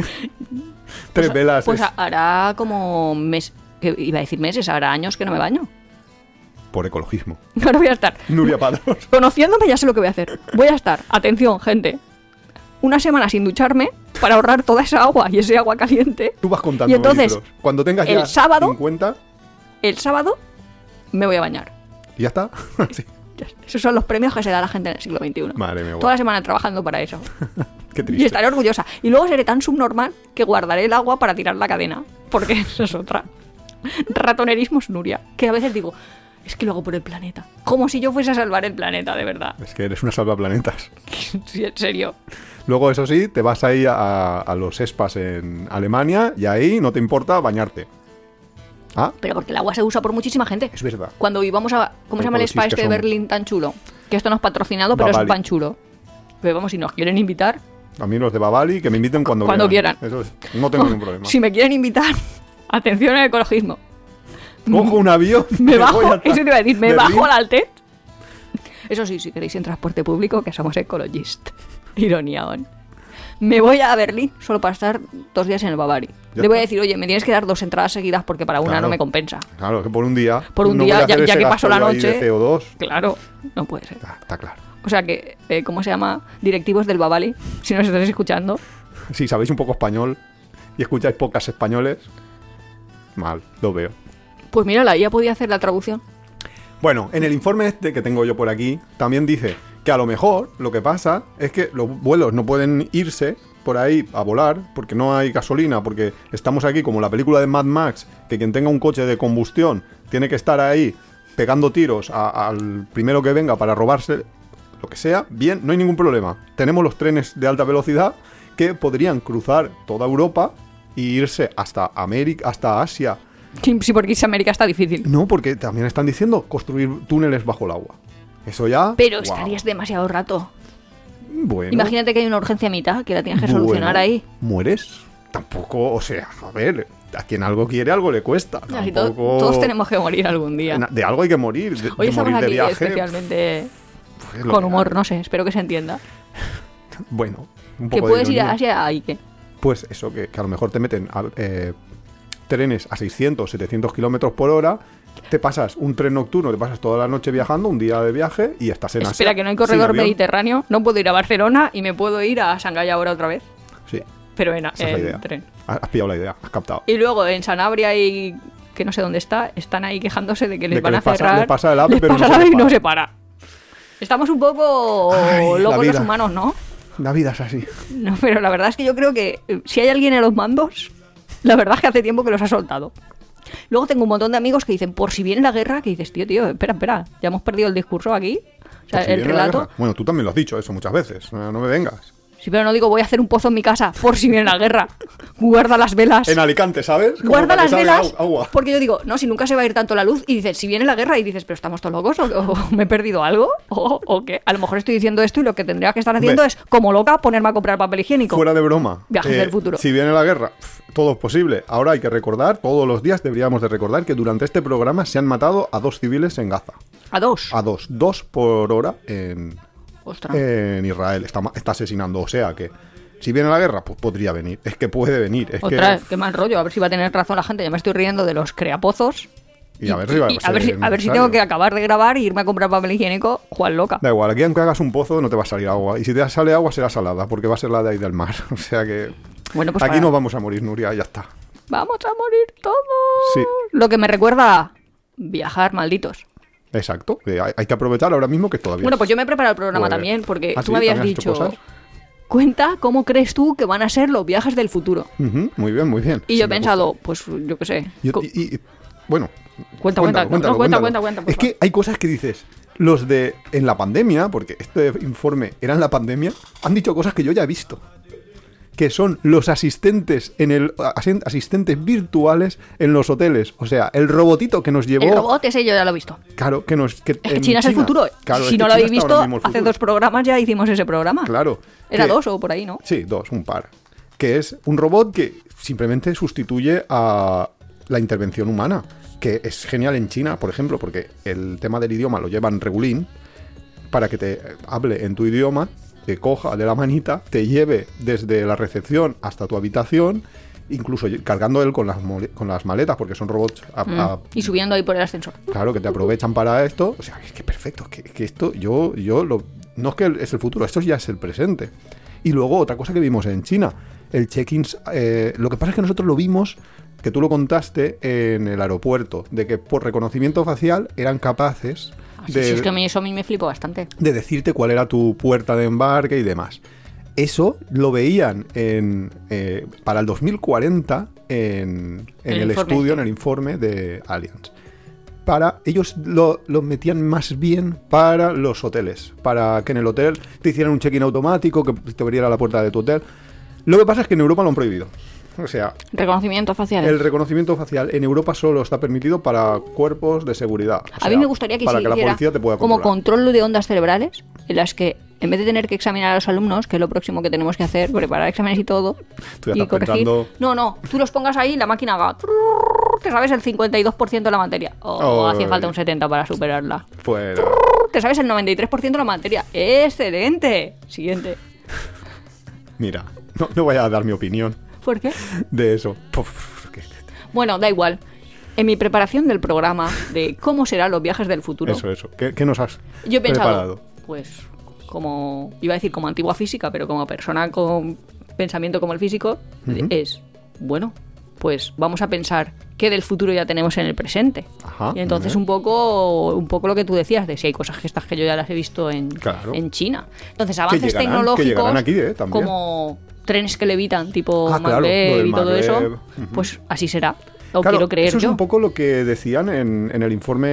3 velas. Pues es hará como que iba a decir meses, hará años que no me baño. por ecologismo. Ahora voy a estar. Nuria Padros. Conociéndome ya sé lo que voy a hacer. Voy a estar, atención, gente, una semana sin ducharme para ahorrar toda esa agua y ese agua caliente. Tú vas contando Y entonces, litros. Cuando tengas el ya sábado, 50, el sábado me voy a bañar. ¿Y ya está? Sí. Esos son los premios que se da a la gente en el siglo XXI. Madre mía, Toda la semana trabajando para eso. Qué Y triste. estaré orgullosa. Y luego seré tan subnormal que guardaré el agua para tirar la cadena. Porque eso es otra. Ratonerismo es Nuria. Que a veces digo, es que lo hago por el planeta. Como si yo fuese a salvar el planeta, de verdad. Es que eres una salvaplanetas. Sí, en serio. Luego, eso sí, te vas ahí a los spas en Alemania y ahí no te importa bañarte. Ah, Pero porque el agua se usa por muchísima gente. es verdad. Cuando íbamos a... ¿Cómo se llama el Por spa decís que este de son- Berlín tan chulo? Que esto no es patrocinado, pero es Bavali. pan chulo. Pero vamos, si nos quieren invitar, A mí los de Bavali que me inviten cuando quieran. Eso es, no tengo ningún problema. si me quieren invitar, atención al ecologismo. Cojo un avión. Me voy bajo, hasta eso te iba a decir, me Berlín. bajo al Altet. Eso sí, si queréis en transporte público, que somos ecologist. Ironía, on. Me voy a Berlín solo para estar 2 días en el Bavari. Ya Le voy a está. decir, oye, me tienes que dar 2 entradas seguidas porque para una Claro. no me compensa. Claro, que por un día. Por un no día, voy a hacer ya ese que gasto pasó la yo ahí noche. de CO2. Claro, no puede ser. Está claro. O sea que, ¿cómo se llama? Directivos del Bavali, si nos estáis escuchando. Si sabéis un poco español y escucháis podcasts españoles, mal, lo veo. Pues mírala, ya podía hacer la traducción. Bueno, en el informe este que tengo yo por aquí, también dice que a lo mejor lo que pasa es que los vuelos no pueden irse por ahí a volar porque no hay gasolina, porque estamos aquí como la película de Mad Max, que quien tenga un coche de combustión tiene que estar ahí pegando tiros al primero que venga para robarse lo que sea. Bien, no hay ningún problema. Tenemos los trenes de alta velocidad que podrían cruzar toda Europa e irse hasta América, hasta Asia. Sí, porque irse a América está difícil. No, porque también están diciendo construir túneles bajo el agua. Eso ya... Pero ¡guau! estarías demasiado rato. Bueno, Imagínate que hay una urgencia a mitad que la tienes que solucionar bueno, ahí. ¿Mueres? Tampoco, o sea, a ver, a quien algo quiere, algo le cuesta. Así Tampoco... todos tenemos que morir algún día. De algo hay que morir. Hoy de estamos morir de aquí viaje. especialmente pues, lo con que humor, hay. no sé, espero que se entienda. Bueno, un Que poco de puedes ir a ironía. Asia y que... Pues eso, que a lo mejor te meten trenes a 600, 700 kilómetros por hora, te pasas un tren nocturno, te pasas toda la noche viajando, un día de viaje y estás en Asia. Espera, que no hay sin corredor avión. mediterráneo, no puedo ir a Barcelona y me puedo ir a Shanghái ahora otra vez. Sí, Pero en esa es la idea. tren. Has pillado la idea, has captado. Y luego en Sanabria y que no sé dónde está, están ahí quejándose de que les De que van a les pasa- cerrar. les pasa el AVE, les pero pasa no el se AVE y para. no se para. Estamos un poco Ay, la locos los vida. humanos, ¿no? La vida es así. No, pero la verdad es que yo creo que si hay alguien en los mandos, la verdad es que hace tiempo que los ha soltado. Luego tengo un montón de amigos que dicen, por si viene la guerra, que dices, tío, espera, ya hemos perdido el discurso aquí. O sea, Por si el viene la relato. guerra. Bueno, tú también lo has dicho eso muchas veces. No me vengas. Sí, pero no digo voy a hacer un pozo en mi casa por si viene la guerra. Guarda las velas. En Alicante, ¿sabes? Como Guarda para que las salga velas. agua. Porque yo digo, no, si nunca se va a ir tanto la luz. Y dices, si viene la guerra, y dices, pero estamos todos locos, o me he perdido algo, o qué. A lo mejor estoy diciendo esto y lo que tendría que estar haciendo Ve. es, como loca, ponerme a comprar papel higiénico. Fuera de broma. Viajes del futuro. Si viene la guerra, todo es posible. Ahora hay que recordar, todos los días deberíamos de recordar que durante este programa se han matado a 2 civiles en Gaza. A 2. A 2. 2 por hora en Ostras. Israel. Está asesinando. O sea que, si viene la guerra, pues podría venir. Es que puede venir. Es Otra, que, qué mal rollo. A ver si va a tener razón la gente. Ya me estoy riendo de los creapozos. y a ver si va a ser a ver si necesario. tengo que acabar de grabar e irme a comprar papel higiénico, Juan loca. Da igual, aquí aunque hagas un pozo no te va a salir agua. Y si te sale agua será salada, porque va a ser la de ahí del mar. O sea que Bueno, pues aquí para- no vamos a morir, Nuria, ya está. Vamos a morir todos. Sí. Lo que me recuerda a viajar, malditos. Exacto. Que hay que aprovechar ahora mismo que todavía. Bueno, pues yo me he preparado el programa Pues- también, porque ¿Ah, tú sí? me habías ¿También has hecho dicho, cosas? cuenta cómo crees tú que van a ser los viajes del futuro. Ujú, muy bien, muy bien. Y Sí, yo he me pensado, pues yo qué sé. gusta. Bueno. Cuenta, cuéntalo, cuenta, no, cuéntalo. cuenta, por Es que hay cosas que dices. Los de en la pandemia, porque este informe era en la pandemia, han dicho cosas que yo ya he visto. Que son los asistentes asistentes virtuales en los hoteles. O sea, el robotito que nos llevó. El robot ese yo ya lo he visto. Claro, que nos. Es que en China es el futuro. Claro, es si que no lo China habéis está ahora visto, mismo el hace futuro. 2 programas ya hicimos ese programa. Claro. Era que- 2 o por ahí, ¿no? Sí, 2, un par. Que es un robot que simplemente sustituye a la intervención humana. Que es genial en China, por ejemplo, porque el tema del idioma lo llevan regulín para que te hable en tu idioma, te coja de la manita, te lleve desde la recepción hasta tu habitación, incluso cargando él con las maletas, porque son robots Y subiendo ahí por el ascensor. claro, que te aprovechan para esto. O sea, es que perfecto, que esto no es que es el futuro, esto ya es el presente. Y luego otra cosa que vimos en China, el check-in, lo que pasa es que nosotros lo vimos que tú lo contaste en el aeropuerto, de que por reconocimiento facial eran capaces Sí, es que eso a mí me flipó bastante. de decirte cuál era tu puerta de embarque y demás. Eso lo veían para el 2040 en el estudio, en el informe de Allianz. Ellos lo metían más bien para los hoteles, para que en el hotel te hicieran un check-in automático, que te abriera la puerta de tu hotel. Lo que pasa es que en Europa lo han prohibido. O sea, reconocimiento facial. El reconocimiento facial en Europa solo está permitido para cuerpos de seguridad. O sea, a mí me gustaría que para se que la hiciera policía te pueda como controlar. control de ondas cerebrales, en las que en vez de tener que examinar a los alumnos, que es lo próximo que tenemos que hacer, preparar exámenes y todo, Tú ya y estás corregir. pensando- No, tú los pongas ahí y la máquina haga... Te sabes el 52% de la materia. O hacía falta un 70% para superarla. Fuera. Te sabes el 93% de la materia. ¡Excelente! Siguiente. Mira, no voy a dar mi opinión ¿Por qué? de eso. Bueno, da igual. En mi preparación del programa de cómo serán los viajes del futuro, Eso. ¿Qué nos has yo he pensado, preparado? pues, como iba a decir como antigua física, pero como persona con pensamiento como el físico, es, bueno, pues vamos a pensar qué del futuro ya tenemos en el presente. Ajá, Y entonces muy un poco lo que tú decías, de si hay cosas que yo ya las he visto en China. Entonces, avances que tecnológicos llegarán aquí, también. como trenes que levitan, tipo claro, Maglev lo del y todo eso, Maglev. pues así será. O Claro, quiero creer eso es yo. un poco lo que decían en el informe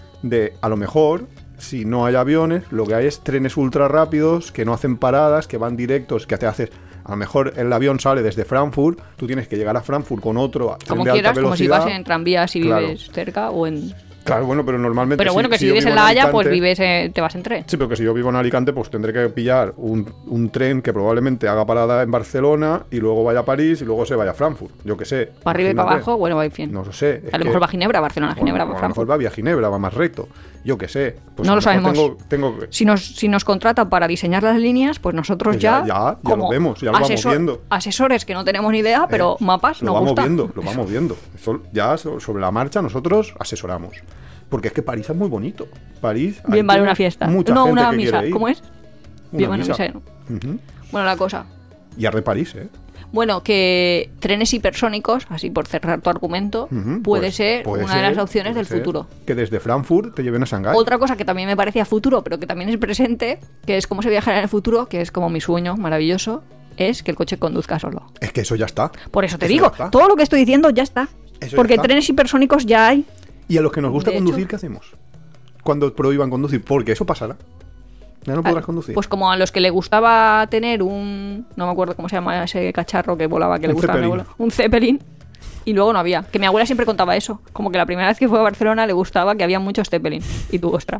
de a lo mejor, si no hay aviones, lo que hay es trenes ultra rápidos que no hacen paradas, que van directos, que te haces... A lo mejor el avión sale desde Frankfurt, tú tienes que llegar a Frankfurt con otro tren Como de alta quieras, como si velocidad. vas en tranvías y Claro. vives cerca o en... Claro, bueno, pero normalmente... Pero bueno, que si yo vives vivo en La Haya, Alicante- pues vives, te vas en tren. Sí, pero que si yo vivo en Alicante, pues tendré que pillar un tren que probablemente haga parada en Barcelona y luego vaya a París y luego se vaya a Frankfurt. Yo qué sé. Para arriba y para Imagínate. abajo, bueno, va bien. No lo sé. A lo mejor va a Ginebra, Barcelona, Ginebra, a lo Frankfurt. mejor va vía Ginebra, va más recto. Yo qué sé. Pues No a lo mejor sabemos. Tengo que... Si nos contratan para diseñar las líneas, pues nosotros Pues ya ya como lo vemos, ya lo vamos viendo. asesores que no tenemos ni idea, pero mapas lo nos vamos gusta. viendo, lo vamos viendo. Eso ya sobre la marcha nosotros asesoramos. Porque es que París es muy bonito. París... ahí Bien vale tiene una fiesta. mucha No, gente una que misa. quiere ir. ¿Cómo es? Una Bien vale una misa. misa. ¿no? Ujú. Bueno, la cosa. Y arde París, ¿eh? Bueno, que trenes hipersónicos, así por cerrar tu argumento, Ujú, puede pues, ser puede una de ser, las opciones puede del ser futuro. Que desde Frankfurt te lleven a Shanghái. Otra cosa que también me parecía futuro, pero que también es presente, que es cómo se viajará en el futuro, que es como mi sueño maravilloso, es que el coche conduzca solo. Es que eso ya está. Por eso te Eso digo, ya está. todo lo que estoy diciendo ya está. Eso ya Porque está. trenes hipersónicos ya hay. ¿Y a los que nos gusta De conducir, hecho- qué hacemos? Cuando prohíban conducir, porque eso pasará. Ya no podrás conducir. Pues como a los que le gustaba tener un... No me acuerdo cómo se llama ese cacharro que volaba, que le Un gustaba. Zeppelin. Un Zeppelin. Y luego no había. Que mi abuela siempre contaba eso. Como que la primera vez que fue a Barcelona le gustaba que había muchos Zeppelin. Y tú, ostras.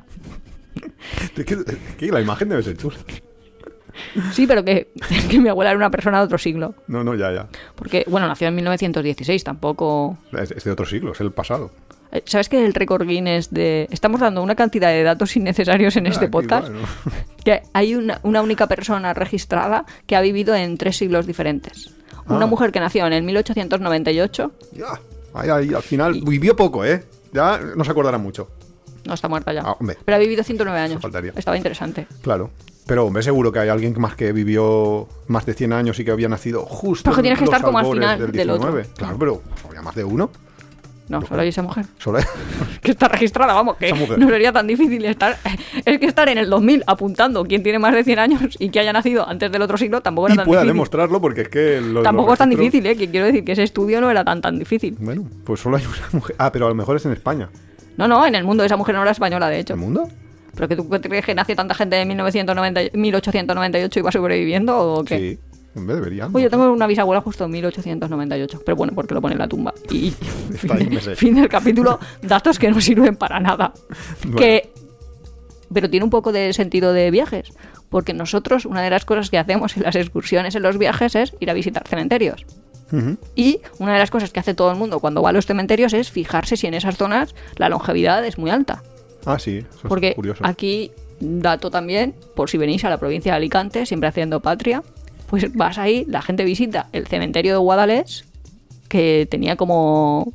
Es que la imagen debe ser chula. Sí, pero que mi abuela era una persona de otro siglo. No, ya. Porque, bueno, nació en 1916, tampoco... Es de otro siglo, es el pasado. ¿Sabes que el récord Guinness de... Estamos dando una cantidad de datos innecesarios en este Aquí, podcast? bueno. Que hay una única persona registrada que ha vivido en 3 siglos diferentes. Una mujer que nació en el 1898. Ya. Ahí, al final vivió poco, ¿eh? Ya no se acordará mucho. No, está muerta ya. Ah, hombre. Pero ha vivido 109 años. faltaría. Estaba interesante. Claro. Pero, hombre, seguro que hay alguien más que vivió más de 100 años y que había nacido justo Pero que en tienes que los estar como al albores final del otro. 19. Claro, pero había más de uno. No, solo hay esa mujer. Solo hay- Que está registrada, vamos, que Esa mujer. no sería tan difícil estar... Es que estar en el 2000 apuntando quién tiene más de 100 años y que haya nacido antes del otro siglo tampoco era Y tan pueda difícil. demostrarlo porque es que... Tampoco es tan registros- difícil, ¿eh? Que quiero decir que ese estudio no era tan difícil. Bueno, pues solo hay una mujer. Ah, pero a lo mejor es en España. No, en el mundo esa mujer no era española, de hecho. ¿El mundo? ¿Pero que tú crees que nace tanta gente en 1898 y va sobreviviendo o qué? Sí. Hombre, deberían. Oye, yo tengo una bisabuela justo en 1898, pero bueno, porque lo pone en la tumba. Y Está ahí, me sé. fin del capítulo, datos que no sirven para nada. Bueno. Pero tiene un poco de sentido de viajes, porque nosotros una de las cosas que hacemos en las excursiones, en los viajes, es ir a visitar cementerios. Ujú. Y una de las cosas que hace todo el mundo cuando va a los cementerios es fijarse si en esas zonas la longevidad es muy alta. Ah, sí, eso Porque es curioso. aquí, dato también, por si venís a la provincia de Alicante, siempre haciendo patria, pues vas ahí, la gente visita el cementerio de Guadalest, que tenía como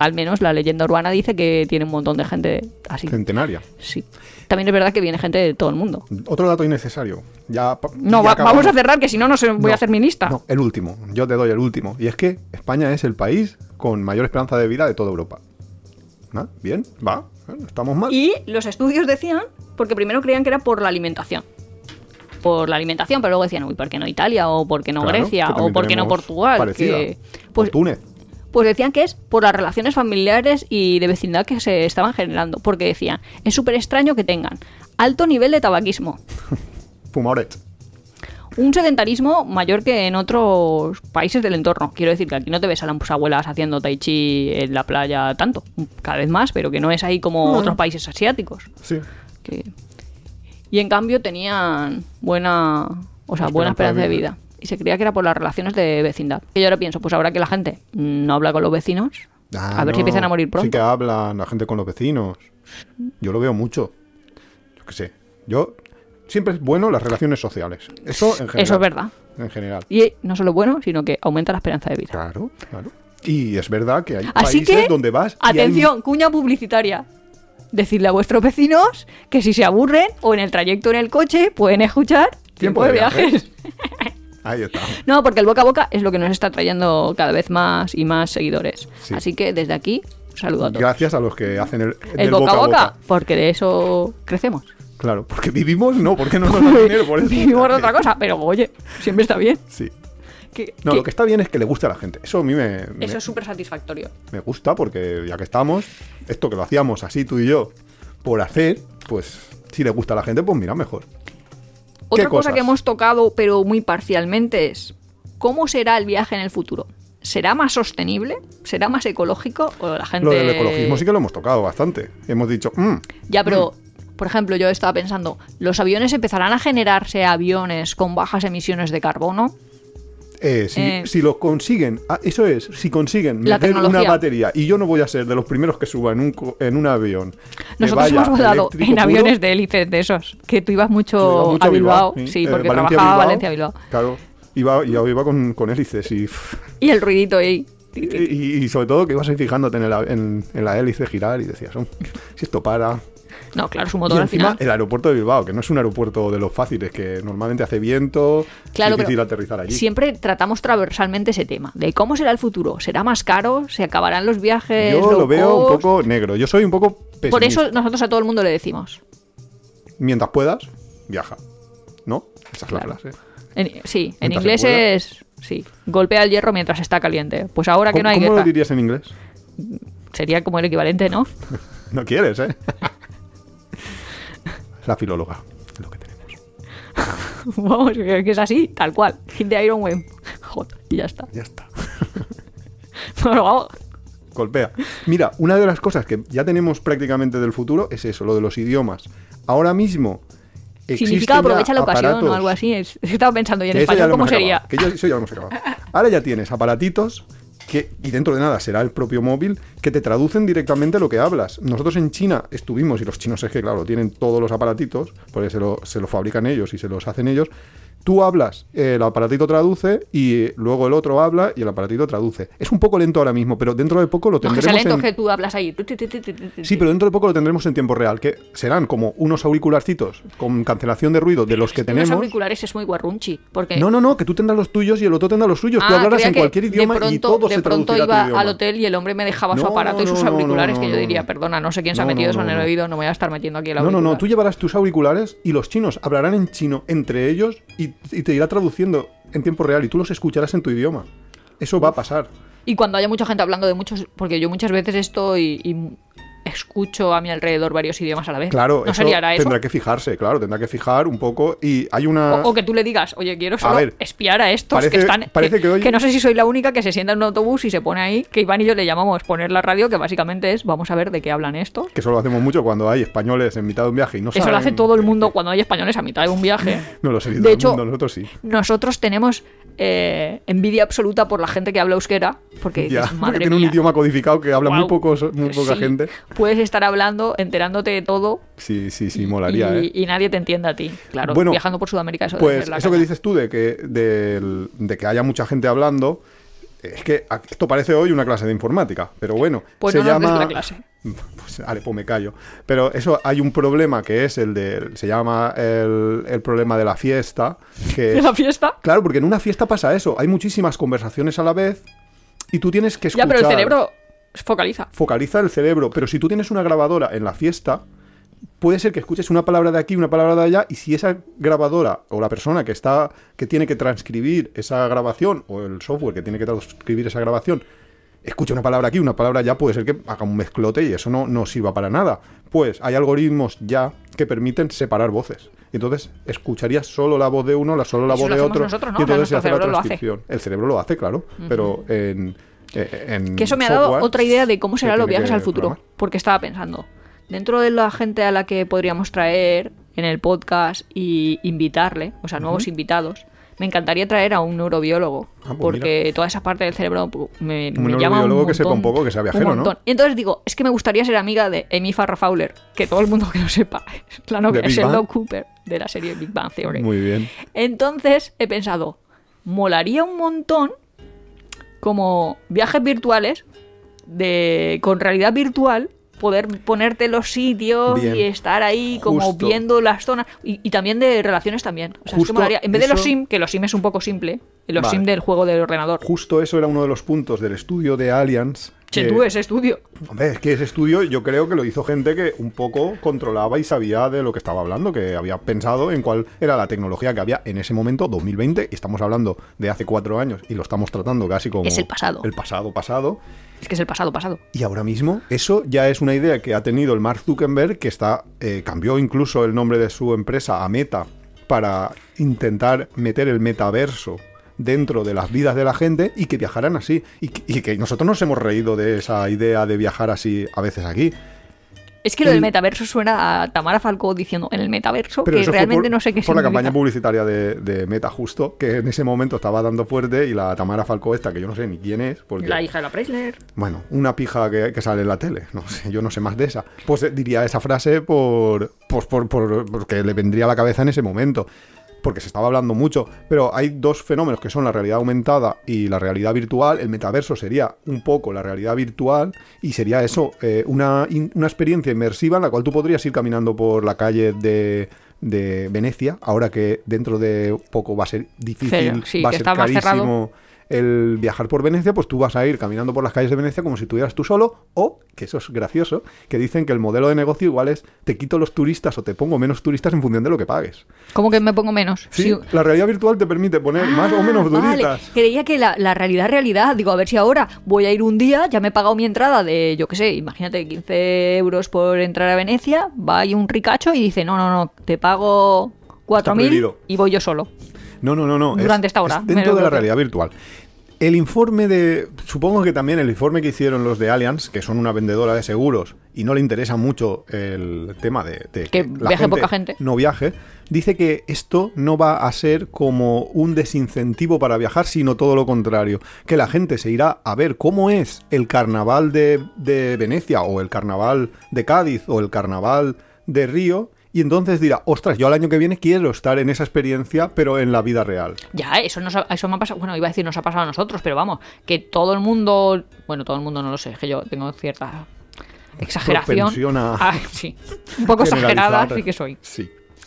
Al menos la leyenda urbana dice que tiene un montón de gente así. Centenaria. Sí. También es verdad que viene gente de todo el mundo. Otro dato innecesario. Vamos a cerrar, que si no, voy a hacer mi lista. No, el último. Yo te doy el último. Y es que España es el país con mayor esperanza de vida de toda Europa. ¿Ah? Bien, va. Estamos mal. Y los estudios decían, porque primero creían que era por la alimentación. Por la alimentación, pero luego decían, uy, ¿por qué no Italia? O ¿por qué no Grecia? O ¿por qué no Portugal? Pues Túnez. Pues decían que es por las relaciones familiares y de vecindad que se estaban generando. Porque decían, es súper extraño que tengan alto nivel de tabaquismo. Fumaoret. Un sedentarismo mayor que en otros países del entorno. Quiero decir que aquí no te ves a las abuelas haciendo tai chi en la playa tanto. Cada vez más, pero que no es ahí como otros países asiáticos. Sí. Y en cambio tenían buena esperanza de vida. Y se creía que era por las relaciones de vecindad. Y yo ahora pienso, pues ahora que la gente no habla con los vecinos, a ver si empiezan a morir pronto. Sí que hablan la gente con los vecinos. Yo lo veo mucho. Yo qué sé. Siempre es bueno las relaciones sociales. Eso en general. Eso es verdad. En general. Y no solo bueno, sino que aumenta la esperanza de vida. Claro. Y es verdad que hay Así países que, donde vas... atención, cuña publicitaria. Decidle a vuestros vecinos que si se aburren o en el trayecto en el coche pueden escuchar Tiempo de Viajes. Ahí está. No, porque el boca a boca es lo que nos está trayendo cada vez más y más seguidores. Sí. Así que desde aquí, un saludo a todos. Gracias a los que hacen el boca a boca, porque de eso crecemos. Claro, porque vivimos, no, porque no nos dan dinero por eso. Vivimos de otra cosa, pero oye, siempre está bien. Sí. Lo que está bien es que le guste a la gente. Eso a mí Eso es súper satisfactorio. Me gusta porque ya que estamos, esto que lo hacíamos así tú y yo, por hacer, pues si le gusta a la gente, pues mira, mejor. Otra cosa que hemos tocado, pero muy parcialmente, es ¿cómo será el viaje en el futuro? ¿Será más sostenible? ¿Será más ecológico? ¿O la gente...? Lo del ecologismo sí que lo hemos tocado bastante. Hemos dicho... Ya, pero... Por ejemplo, yo estaba pensando, ¿los aviones empezarán a generarse aviones con bajas emisiones de carbono? Si lo consiguen, eso es, si consiguen meter una batería, y yo no voy a ser de los primeros que suba en un avión. Nosotros hemos volado en aviones de hélices de esos, que tú ibas mucho a Bilbao, sí, porque trabajaba Valencia-Bilbao. Claro, iba con hélices y el ruidito ahí. Y sobre todo que ibas ahí fijándote en la hélice girar y decías, si esto para... No, claro, su motor y al encima, final. El aeropuerto de Bilbao, que no es un aeropuerto de los fáciles, que normalmente hace viento, claro, es difícil aterrizar allí. Siempre tratamos transversalmente ese tema, de cómo será el futuro. ¿Será más caro? ¿Se acabarán los viajes? Yo lo veo un poco negro. Yo soy un poco pesimista. Por eso nosotros a todo el mundo le decimos. Mientras puedas, viaja. ¿No? Esa es la frase. Sí, en inglés es... Sí, golpea el hierro mientras está caliente. Pues ahora que no hay guerra... ¿Cómo lo dirías en inglés? Sería como el equivalente, ¿no? No quieres, ¿eh? La filóloga, lo que tenemos. Vamos, que es así, tal cual. Hit de Iron Man. J, y ya está. Ya está. Bueno, vamos. Golpea. Mira, una de las cosas que ya tenemos prácticamente del futuro es eso, lo de los idiomas. Ahora mismo significa aprovecha la ocasión o algo así. Estaba pensando, ¿y en español cómo sería? Que eso ya lo hemos acabado. Ahora ya tienes aparatitos y dentro de nada será el propio móvil que te traducen directamente lo que hablas. Nosotros en China estuvimos, y los chinos es que claro, tienen todos los aparatitos, porque se lo fabrican ellos y se los hacen ellos. Tú hablas, el aparatito traduce y luego el otro habla y el aparatito traduce. Es un poco lento ahora mismo, pero dentro de poco lo tendremos. No, que sea lento, que tú hablas ahí. Sí, pero dentro de poco lo tendremos en tiempo real, que serán como unos auricularcitos con cancelación de ruido de los que tenemos. Los auriculares es muy guarrunchi. Porque... No, que tú tendrás los tuyos y el otro tendrá los suyos. Tú hablarás en cualquier idioma y todo se traducirá a tu idioma. De pronto iba al hotel y el hombre me dejaba su aparato y sus auriculares, que yo diría, perdona, no sé quién se ha metido eso en el oído, no me voy a estar metiendo aquí el auricular. No, tú llevarás tus auriculares y los chinos hablarán en chino entre ellos y te irá traduciendo en tiempo real y tú los escucharás en tu idioma. Eso va a pasar. Y cuando haya mucha gente hablando de muchos... Porque yo muchas veces estoy y escucho a mi alrededor varios idiomas a la vez. Claro, ¿no sería eso? Tendrá que fijarse, claro, tendrá que fijar un poco y hay una... O que tú le digas, oye, quiero solo espiar a estos que están... Que no sé si soy la única que se sienta en un autobús y se pone ahí, que Iván y yo le llamamos poner la radio, que básicamente es, vamos a ver de qué hablan estos. Que eso lo hacemos mucho cuando hay españoles en mitad de un viaje y no saben... Eso lo hace todo el mundo cuando hay españoles a mitad de un viaje. No lo sé, de hecho, nosotros sí. Nosotros tenemos envidia absoluta por la gente que habla euskera, porque dices, madre tiene mía, un idioma codificado que habla muy poca gente. Puedes estar hablando, enterándote de todo. Sí, molaría, y nadie te entiende a ti. Claro, bueno, viajando por Sudamérica eso pues debe ser la eso caña. Que dices tú de que haya mucha gente hablando, Es que esto parece hoy una clase de informática, pero bueno, Pues se no nos llama... des la clase. Pues, vale, pues me callo. Pero eso, hay un problema que es se llama el problema de la fiesta. Que ¿De es, la fiesta? claro, porque en una fiesta pasa eso. Hay muchísimas conversaciones a la vez y tú tienes que escuchar. Ya, pero el cerebro focaliza. Focaliza el cerebro. Pero si tú tienes una grabadora en la fiesta, puede ser que escuches una palabra de aquí, una palabra de allá, y si esa grabadora o la persona que tiene que transcribir esa grabación, o el software que tiene que transcribir esa grabación, escucha una palabra aquí, una palabra allá, puede ser que haga un mezclote y eso no sirva para nada. Pues hay algoritmos ya que permiten separar voces. Y entonces escucharías solo la voz de uno, solo la Eso voz lo de hacemos otro, nosotros, ¿no? y entonces se Nuestro hace la cerebro lo hace. transcripción. El cerebro lo hace, claro, pero en Que eso me ha dado software otra idea de cómo se serán los tiene viajes que al futuro. programar. Porque estaba pensando, dentro de la gente a la que podríamos traer en el podcast y invitarle, o sea, nuevos invitados, me encantaría traer a un neurobiólogo. Pues porque toda esa parte del cerebro me llama un neurobiólogo montón. que sepa un poco, que sea viajero, un montón. ¿no? Y entonces digo, es que me gustaría ser amiga de Amy Farrah Fowler, que todo el mundo que lo sepa es la novia ¿De de Big Bang? Sheldon Cooper de la serie Big Bang Theory. Muy bien. Entonces he pensado, molaría un montón como viajes virtuales con realidad virtual, poder ponerte los sitios Bien. y estar ahí como Justo. viendo las zonas y también de relaciones también. O sea, es que Justo molaría. En vez de los eso- sim, que los sim es un poco simple, los Vale. sim del juego del ordenador. Justo eso era uno de los puntos del estudio de Allianz. Che, que- tú ese estudio. Hombre, es que ese estudio yo creo que lo hizo gente que un poco controlaba y sabía de lo que estaba hablando, que había pensado en cuál era la tecnología que había en ese momento, 2020, y estamos hablando de hace 4 años y lo estamos tratando casi como... Es el pasado. El pasado. Es que es el pasado. Y ahora mismo eso ya es una idea que ha tenido el Mark Zuckerberg, que cambió incluso el nombre de su empresa a Meta para intentar meter el metaverso dentro de las vidas de la gente y que viajaran así. Y que nosotros nos hemos reído de esa idea de viajar así a veces aquí. Es que lo del metaverso suena a Tamara Falcó diciendo en el metaverso, Pero que eso fue realmente no sé qué por la significa. campaña publicitaria de Meta justo, que en ese momento estaba dando fuerte, y la Tamara Falcó esta, que yo no sé ni quién es, porque... La hija de la Preisler. Bueno, una pija que sale en la tele, no sé, yo no sé más de esa. Pues diría esa frase porque le vendría a la cabeza en ese momento, porque se estaba hablando mucho. Pero hay dos fenómenos que son la realidad aumentada y la realidad virtual. El metaverso sería un poco la realidad virtual y sería eso, una experiencia inmersiva en la cual tú podrías ir caminando por la calle de Venecia, ahora que dentro de poco va a ser difícil, Sí, va a que ser está más carísimo el viajar por Venecia, pues tú vas a ir caminando por las calles de Venecia como si estuvieras tú solo, o, que eso es gracioso, que dicen que el modelo de negocio igual es te quito los turistas o te pongo menos turistas en función de lo que pagues. ¿Cómo que me pongo menos? Sí, la realidad virtual te permite poner más o menos Vale. turistas. Creía que la realidad, digo, a ver si ahora voy a ir un día, ya me he pagado mi entrada de, yo qué sé, imagínate, 15 euros por entrar a Venecia, va ahí un ricacho y dice, no, te pago 4.000 prohibido. y voy yo solo. No. Durante esta hora. Es Me dentro lo de la bloqueo. realidad virtual. El informe supongo que también el informe que hicieron los de Allianz, que son una vendedora de seguros y no le interesa mucho el tema de Que la viaje poca gente. no viaje, dice que esto no va a ser como un desincentivo para viajar, sino todo lo contrario, que la gente se irá a ver cómo es el carnaval de Venecia o el carnaval de Cádiz o el carnaval de Río. Y entonces dirá, ostras, yo al año que viene quiero estar en esa experiencia, pero en la vida real. Ya, eso me ha pasado, bueno, iba a decir nos ha pasado a nosotros, pero vamos, que todo el mundo, bueno, todo el mundo no lo sé, es que yo tengo cierta exageración. Propensión a Sí, un poco exagerada generalizar. sí que soy. Sí.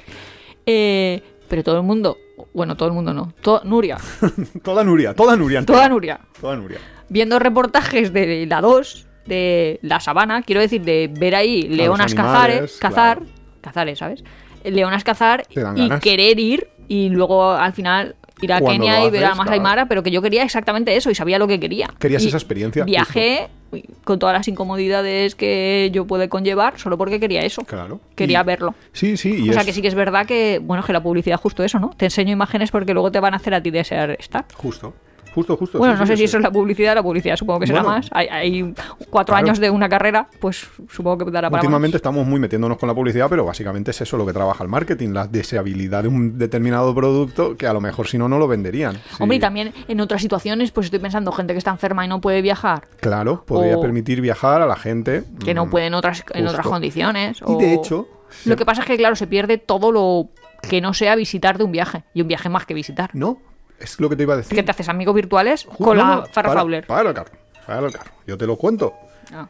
Pero todo el mundo, bueno, todo el mundo no, Nuria, Toda Nuria. toda Nuria, Toda Nuria. viendo reportajes de la 2, de la sabana, quiero decir, de ver ahí leonas animales, cazares, ¿sabes? Leonas cazar Te dan y ganas. querer ir y luego al final ir a Cuando Kenia lo y ver a haces, Masai claro. Mara, pero que yo quería exactamente eso y sabía lo que quería. Querías Y esa experiencia, Viajé con todas las incomodidades que yo puedo conllevar solo porque quería eso. Claro. Quería Y- verlo. Sí, y O sea que sí que es verdad que, bueno, que la publicidad justo eso, ¿no? Te enseño imágenes porque luego te van a hacer a ti desear estar. Justo. Bueno, sí, no sí, sé sí. si eso es la publicidad supongo que será Bueno, más. Hay 4 claro. años de una carrera, pues supongo que dará para Últimamente más. estamos muy metiéndonos con la publicidad, pero básicamente es eso lo que trabaja el marketing, la deseabilidad de un determinado producto que a lo mejor si no lo venderían. Sí. Hombre, y también en otras situaciones, pues estoy pensando, gente que está enferma y no puede viajar, Claro, podría o- permitir viajar a la gente que no puede en otras justo. condiciones. Y de hecho, Lo que pasa es que, claro, se pierde todo lo que no sea visitar de un viaje. Y un viaje más que visitar. no, es lo que te iba a decir. Que te haces amigos virtuales con la Farrah Fowler. Para el carro. Yo te lo cuento. Ah.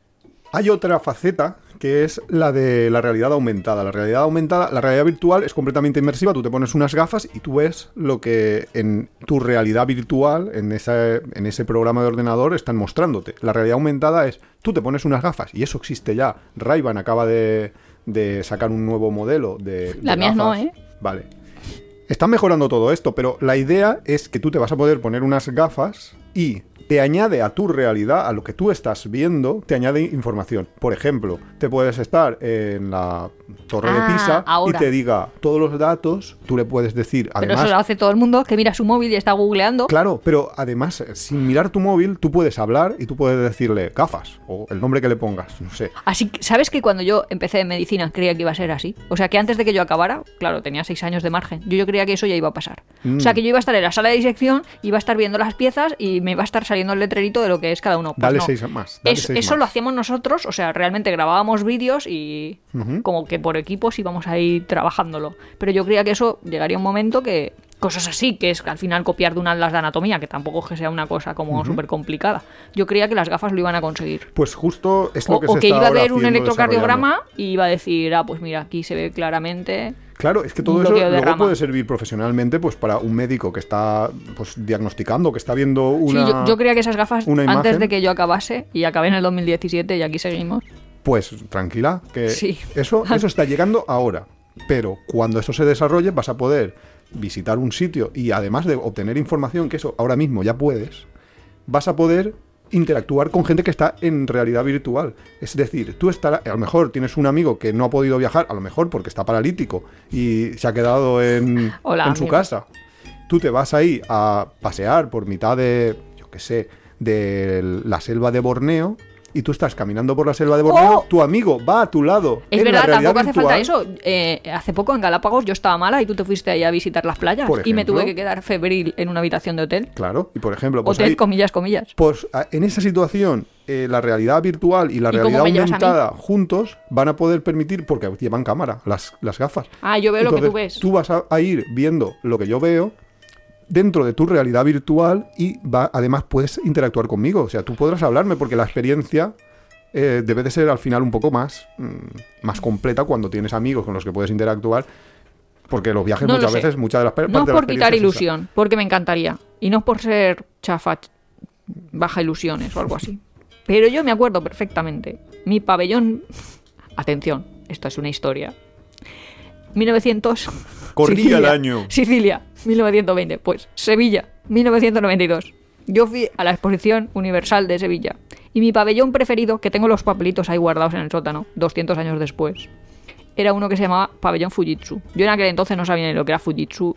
Hay otra faceta que es la de la realidad aumentada. La realidad virtual es completamente inmersiva. Tú te pones unas gafas y tú ves lo que en tu realidad virtual, en ese programa de ordenador, están mostrándote. La realidad aumentada es, tú te pones unas gafas y eso existe ya. Ray-Ban acaba de sacar un nuevo modelo de Las mías no, ¿eh? Vale. Están mejorando todo esto, pero la idea es que tú te vas a poder poner unas gafas y te añade a tu realidad, a lo que tú estás viendo, te añade información. Por ejemplo, te puedes estar en la Torre de Pisa ahora. y te diga todos los datos, tú le puedes decir, además... Pero eso lo hace todo el mundo, que mira su móvil y está googleando. Claro, pero además, sin mirar tu móvil, tú puedes hablar y tú puedes decirle gafas, o el nombre que le pongas, no sé. Así que, ¿sabes que cuando yo empecé en medicina creía que iba a ser así? O sea, que antes de que yo acabara, claro, tenía 6 años de margen, yo creía que eso ya iba a pasar. O sea, que yo iba a estar en la sala de disección, iba a estar viendo las piezas y me iba a estar saliendo el letrerito de lo que es cada uno. Pues Dale no. 6 más. Eso lo hacíamos nosotros, o sea, realmente grabábamos vídeos y como que por equipos íbamos a ir trabajándolo. Pero yo creía que eso llegaría un momento que... Cosas así, que es al final copiar de un atlas de anatomía, que tampoco es que sea una cosa como súper complicada. Yo creía que las gafas lo iban a conseguir. Pues justo es lo que o se que está iba a ahora ver un haciendo, electrocardiograma y iba a decir, pues mira, aquí se ve claramente... Claro, es que todo un eso bloqueo de luego rama. puede servir profesionalmente pues para un médico que está pues diagnosticando, que está viendo una... Sí, yo creía que esas gafas, una antes imagen. de que yo acabase, y acabé en el 2017 y aquí seguimos. Pues tranquila, que Sí. eso está llegando ahora. Pero cuando eso se desarrolle vas a poder visitar un sitio y además de obtener información, que eso ahora mismo ya puedes, vas a poder interactuar con gente que está en realidad virtual. Es decir, tú estarás, a lo mejor tienes un amigo que no ha podido viajar, a lo mejor porque está paralítico y se ha quedado en su casa. Tú te vas ahí a pasear por mitad de, yo qué sé, de la selva de Borneo. Y tú estás caminando por la selva de Borneo, tu amigo va a tu lado. Es en verdad, la realidad tampoco hace virtual. falta eso. Hace poco en Galápagos yo estaba mala y tú te fuiste ahí a visitar las playas. Por Y me ejemplo. tuve que quedar febril en una habitación de hotel. Claro, y por ejemplo, pues, Hotel, ahí, comillas. pues en esa situación, la realidad virtual y la ¿Y cómo realidad me llevas a mí? aumentada juntos van a poder permitir, porque llevan cámara, las gafas. Yo veo lo que tú Entonces, ves. Tú vas a ir viendo lo que yo veo dentro de tu realidad virtual y además puedes interactuar conmigo. O sea, tú podrás hablarme porque la experiencia... debe de ser al final un poco más completa cuando tienes amigos con los que puedes interactuar, porque los viajes No lo muchas sé. veces, muchas de las partes No es de la por quitar experiencia es esa. ilusión, porque me encantaría. Y no es por ser chafa, baja ilusiones o algo así. Pero yo me acuerdo perfectamente. Mi pabellón... Atención, esto es una historia. 1900... Corría Sicilia, el año. Sicilia, 1920. Pues Sevilla, 1992. Yo fui a la Exposición Universal de Sevilla. Y mi pabellón preferido, que tengo los papelitos ahí guardados en el sótano, 200 años después, era uno que se llamaba Pabellón Fujitsu. Yo en aquel entonces no sabía ni lo que era Fujitsu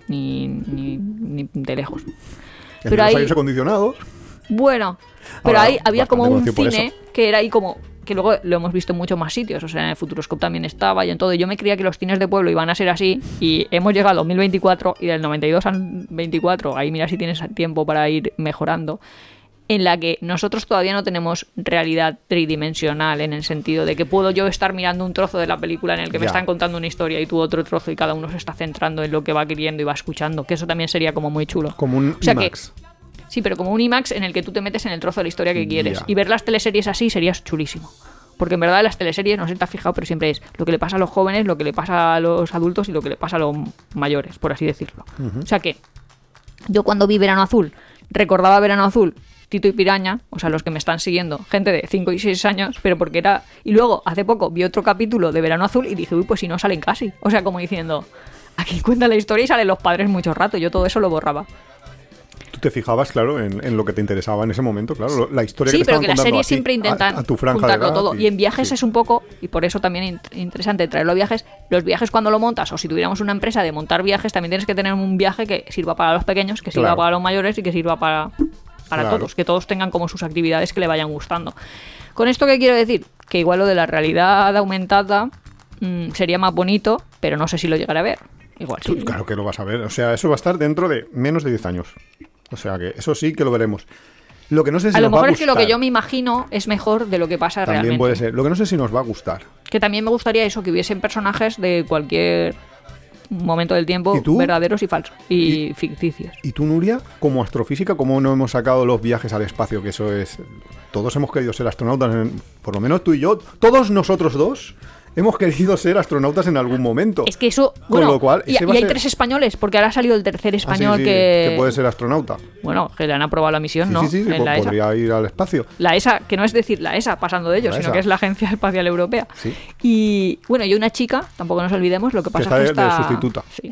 ni de lejos. En Pero los ahí, aires acondicionados. bueno, pero Ahora, ahí había como bastante un conocido por cine eso. que era ahí como... Que luego lo hemos visto en muchos más sitios. O sea, en el Futuroscope también estaba y en todo. Yo me creía que los cines de pueblo iban a ser así. Y hemos llegado al 2024 y del 92 al 24, ahí mira si tienes tiempo para ir mejorando, en la que nosotros todavía no tenemos realidad tridimensional, en el sentido de que puedo yo estar mirando un trozo de la película en el que me Ya. están contando una historia y tú otro trozo y cada uno se está centrando en lo que va queriendo y va escuchando, que eso también sería como muy chulo. Como un O sea que- IMAX. Sí, pero como un IMAX en el que tú te metes en el trozo de la historia que quieres. Ya. Y ver las teleseries así sería chulísimo. Porque en verdad las teleseries, no sé si te has fijado, pero siempre es lo que le pasa a los jóvenes, lo que le pasa a los adultos y lo que le pasa a los mayores, por así decirlo. O sea que yo cuando vi Verano Azul, recordaba Verano Azul, Tito y Piraña, o sea, los que me están siguiendo, gente de 5 y 6 años, pero porque era... Y luego, hace poco, vi otro capítulo de Verano Azul y dije, uy, pues si no salen casi. O sea, como diciendo, aquí cuenta la historia y salen los padres mucho rato. Yo todo eso lo borraba. Tú te fijabas, claro, en lo que te interesaba en ese momento, claro, la historia Sí, que te pero estaban que las contando series a ti, siempre intentan a tu franja de juntarlo edad, todo. Y en viajes sí. es un poco, y por eso también es interesante traerlo a viajes, los viajes cuando lo montas, o si tuviéramos una empresa de montar viajes, también tienes que tener un viaje que sirva para los pequeños, que sirva Claro. para los mayores y que sirva para Claro. todos, que todos tengan como sus actividades que le vayan gustando. ¿Con esto qué quiero decir? Que igual lo de la realidad aumentada sería más bonito, pero no sé si lo llegaré a ver. Igual sí. Claro que lo vas a ver, o sea, eso va a estar dentro de menos de 10 años. O sea que eso sí que lo veremos. Lo que no sé si A lo nos va mejor a es que lo que gustar. yo me imagino es mejor de lo que pasa También realmente. puede ser. Lo que no sé si nos va a gustar. Que también me gustaría eso, que hubiesen personajes de cualquier momento del tiempo ¿Y tú? verdaderos y falsos y ficticios. ¿Y tú, Nuria, como astrofísica, cómo no hemos sacado los viajes al espacio? Que eso es... Todos hemos querido ser astronautas, por lo menos tú y yo, todos nosotros dos hemos querido ser astronautas en algún momento. Es que eso... Con Bueno, lo cual, y ese va a hay ser- 3 españoles, porque ahora ha salido el tercer español sí, que puede ser astronauta. Bueno, que le han aprobado la misión, ¿no? Sí, En la ESA. podría ir al espacio. La ESA, que no es decir la ESA pasando de ellos, La sino ESA. que es la Agencia Espacial Europea. Sí. Y bueno, y una chica, tampoco nos olvidemos, lo que pasa está es que de está... sustituta. Sí.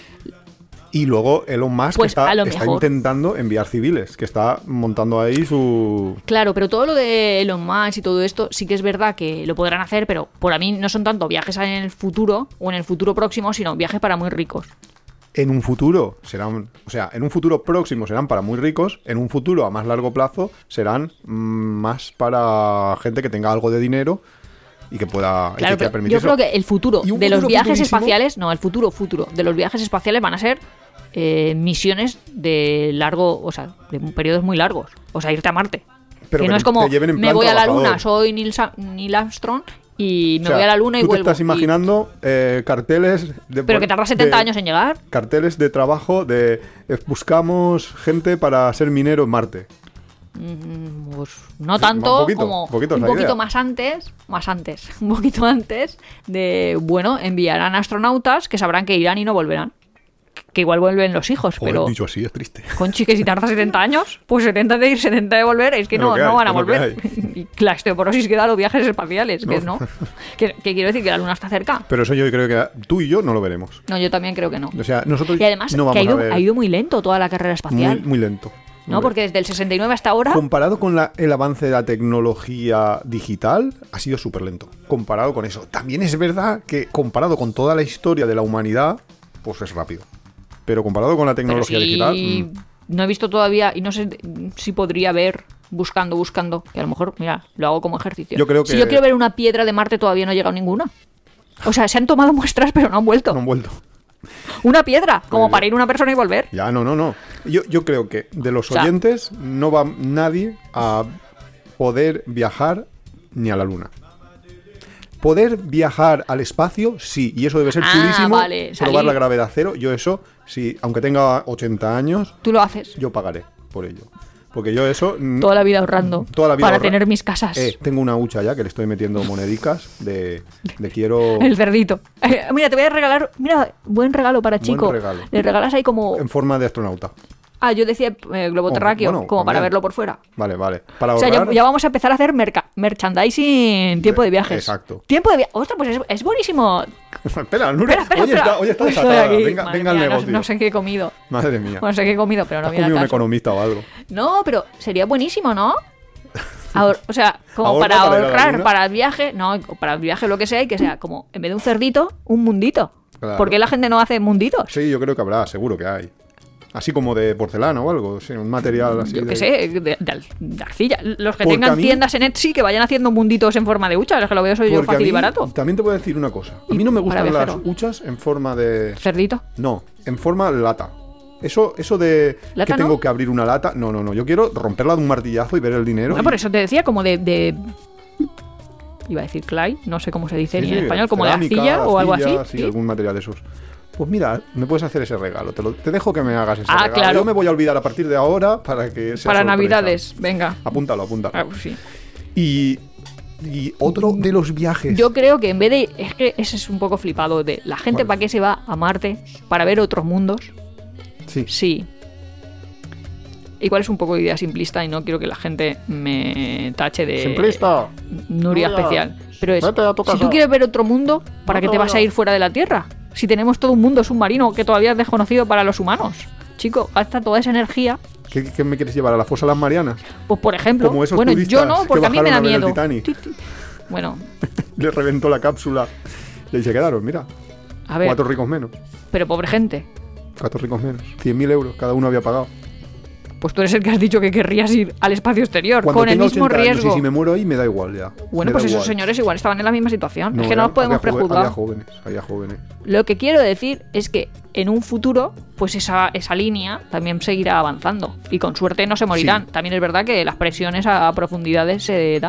Y luego Elon Musk Pues, a lo está mejor. intentando enviar civiles, que está montando ahí su... Claro, pero todo lo de Elon Musk y todo esto sí que es verdad que lo podrán hacer, pero por a mí no son tanto viajes en el futuro o en el futuro próximo, sino viajes para muy ricos. En un futuro serán, o sea, en un futuro próximo serán para muy ricos, en un futuro a más largo plazo serán más para gente que tenga algo de dinero y que pueda y Claro, que quiera pero yo permitírselo. creo que el futuro Y un de los futuro viajes futurísimo- espaciales, no, el futuro de los viajes espaciales van a ser misiones de largo, o sea, de periodos muy largos. O sea, irte a Marte. Pero que que no es como, te lleven en me plan voy a la trabajador. Luna, soy Neil Armstrong y me O sea, voy a la Luna y tú vuelvo. te estás imaginando carteles de... Pero que tarda 70 años en llegar. Carteles de trabajo de buscamos gente para ser minero en Marte. Pues no Sí, tanto, un poquito, como poquito es un la poquito idea. más antes, un poquito antes de, bueno, enviarán astronautas que sabrán que irán y no volverán. Que igual vuelven los hijos, Joder, pero dicho así es triste. Conchi, que si tarda 70 años, pues 70 de ir, 70 de volver, es que Es lo no, que no hay, van a es lo que volver. Y la osteoporosis queda a los viajes espaciales, que No. no. Que quiero decir que la Luna está cerca. Pero eso yo creo que tú y yo no lo veremos. No, yo también creo que no. O sea, nosotros Y además no que vamos a ver ha ido muy lento toda la carrera espacial. muy lento. ¿No? Porque desde el 69 hasta ahora... Comparado con el avance de la tecnología digital, ha sido súper lento. Comparado con eso. También es verdad que comparado con toda la historia de la humanidad, pues es rápido. Pero comparado con la Pero tecnología sí, digital... no he visto todavía, y no sé si podría ver buscando, que a lo mejor, mira, lo hago como ejercicio. Yo creo Si que- yo quiero ver una piedra de Marte, todavía no ha llegado ninguna. O sea, se han tomado muestras, pero no han vuelto. no han vuelto. Una piedra, como Pues- para ir una persona y volver. Ya, no. Yo creo que de los O sea- oyentes no va nadie a poder viajar ni a la Luna. Poder viajar al espacio, sí, y eso debe ser Ah, chulísimo. vale, probar salir. la gravedad cero, yo eso, sí, aunque tenga 80 años, Tú lo haces. yo pagaré por ello. Porque yo eso... Toda la vida ahorrando. Toda la vida para ahorra- tener mis casas. tengo una hucha ya que le estoy metiendo monedicas de quiero... El cerdito. Mira, te voy a regalar. Mira, buen regalo para chico. regalo. Le regalas ahí como. En forma de astronauta. Ah, yo decía globo terráqueo, bueno, como para también. verlo por fuera. Vale. Para O sea, ahorrar... ya vamos a empezar a hacer merchandising tiempo de viajes. Exacto. Tiempo de viajes. Ostras, pues es buenísimo. Espera, Nuria, Espera. Hoy está Uy, estoy desatada. aquí. Venga, Madre venga al mía, negocio. no sé qué he comido. Madre mía. Bueno, sé qué he comido, pero no ¿Has viene comido al un caso. economista o algo? No, pero sería buenísimo, ¿no? O sea, como Ahorra para para ir a la ahorrar luna. para el viaje, no, para el viaje lo que sea, y que sea como, en vez de un cerdito, un mundito. Claro. ¿Por qué la gente no hace munditos? Sí, yo creo que habrá, seguro que hay. Así como de porcelana o algo, sí, un material así. Yo qué sé, de arcilla. Los que Porque tengan a mí- tiendas en Etsy que vayan haciendo munditos en forma de hucha, es que lo veo soy yo Porque a fácil y mí barato. También te voy a decir una cosa. A mí no me Para gustan las viajero. huchas en forma de... Cerdito. No, en forma lata. Eso de ¿Lata que tengo no? que abrir una lata... No. Yo quiero romperla de un martillazo y ver el dinero. Bueno, y- por eso te decía como de... Iba a decir clay, no sé cómo se dice Sí, ni en sí, español, como cerámica, de arcilla o algo arcilla, así. Sí, ¿sí? algún material de esos. Pues mira, me puedes hacer ese regalo. Te dejo que me hagas ese Ah, regalo. claro. Yo me voy a olvidar a partir de ahora para que sea Para sorpresa. Navidades, venga. Apúntalo. Ah, pues sí. Y otro de los viajes... Yo creo que en vez de... Es que ese es un poco flipado de... ¿La gente ¿Cuál? para qué se va a Marte? ¿Para ver otros mundos? Sí. Sí. Igual es un poco idea simplista y no quiero que la gente me tache de... Simplista. Nuria Nuria, especial. Pero es... vete a tu Si casa. tú quieres ver otro mundo, ¿para No qué te te vas a vayas. ir fuera de la Tierra? Si tenemos todo un mundo submarino que todavía es desconocido para los humanos. Chico, gasta toda esa energía. ¿Qué me quieres llevar? ¿A la fosa de las Marianas? Pues por ejemplo... Como esos bueno, yo turistas no, que porque a mí me da bajaron a ver el miedo. Titanic. Ti, ti. Bueno, Le reventó la cápsula y ahí se quedaron, mira. a ver, 4 ricos menos. pero pobre gente. 4 ricos menos. 100.000 euros cada uno había pagado. Pues tú eres el que has dicho que querrías ir al espacio exterior Cuando con el tenga mismo 80 años riesgo. y si me muero ahí, me da igual ya. Bueno, Me pues da esos igual. señores igual estaban en la misma situación. es que no era- los podemos había prejuzgar. había jóvenes. Lo que quiero decir es que en un futuro, pues esa línea también seguirá avanzando. Y con suerte no se morirán. Sí. También es verdad que las presiones a profundidades se dan.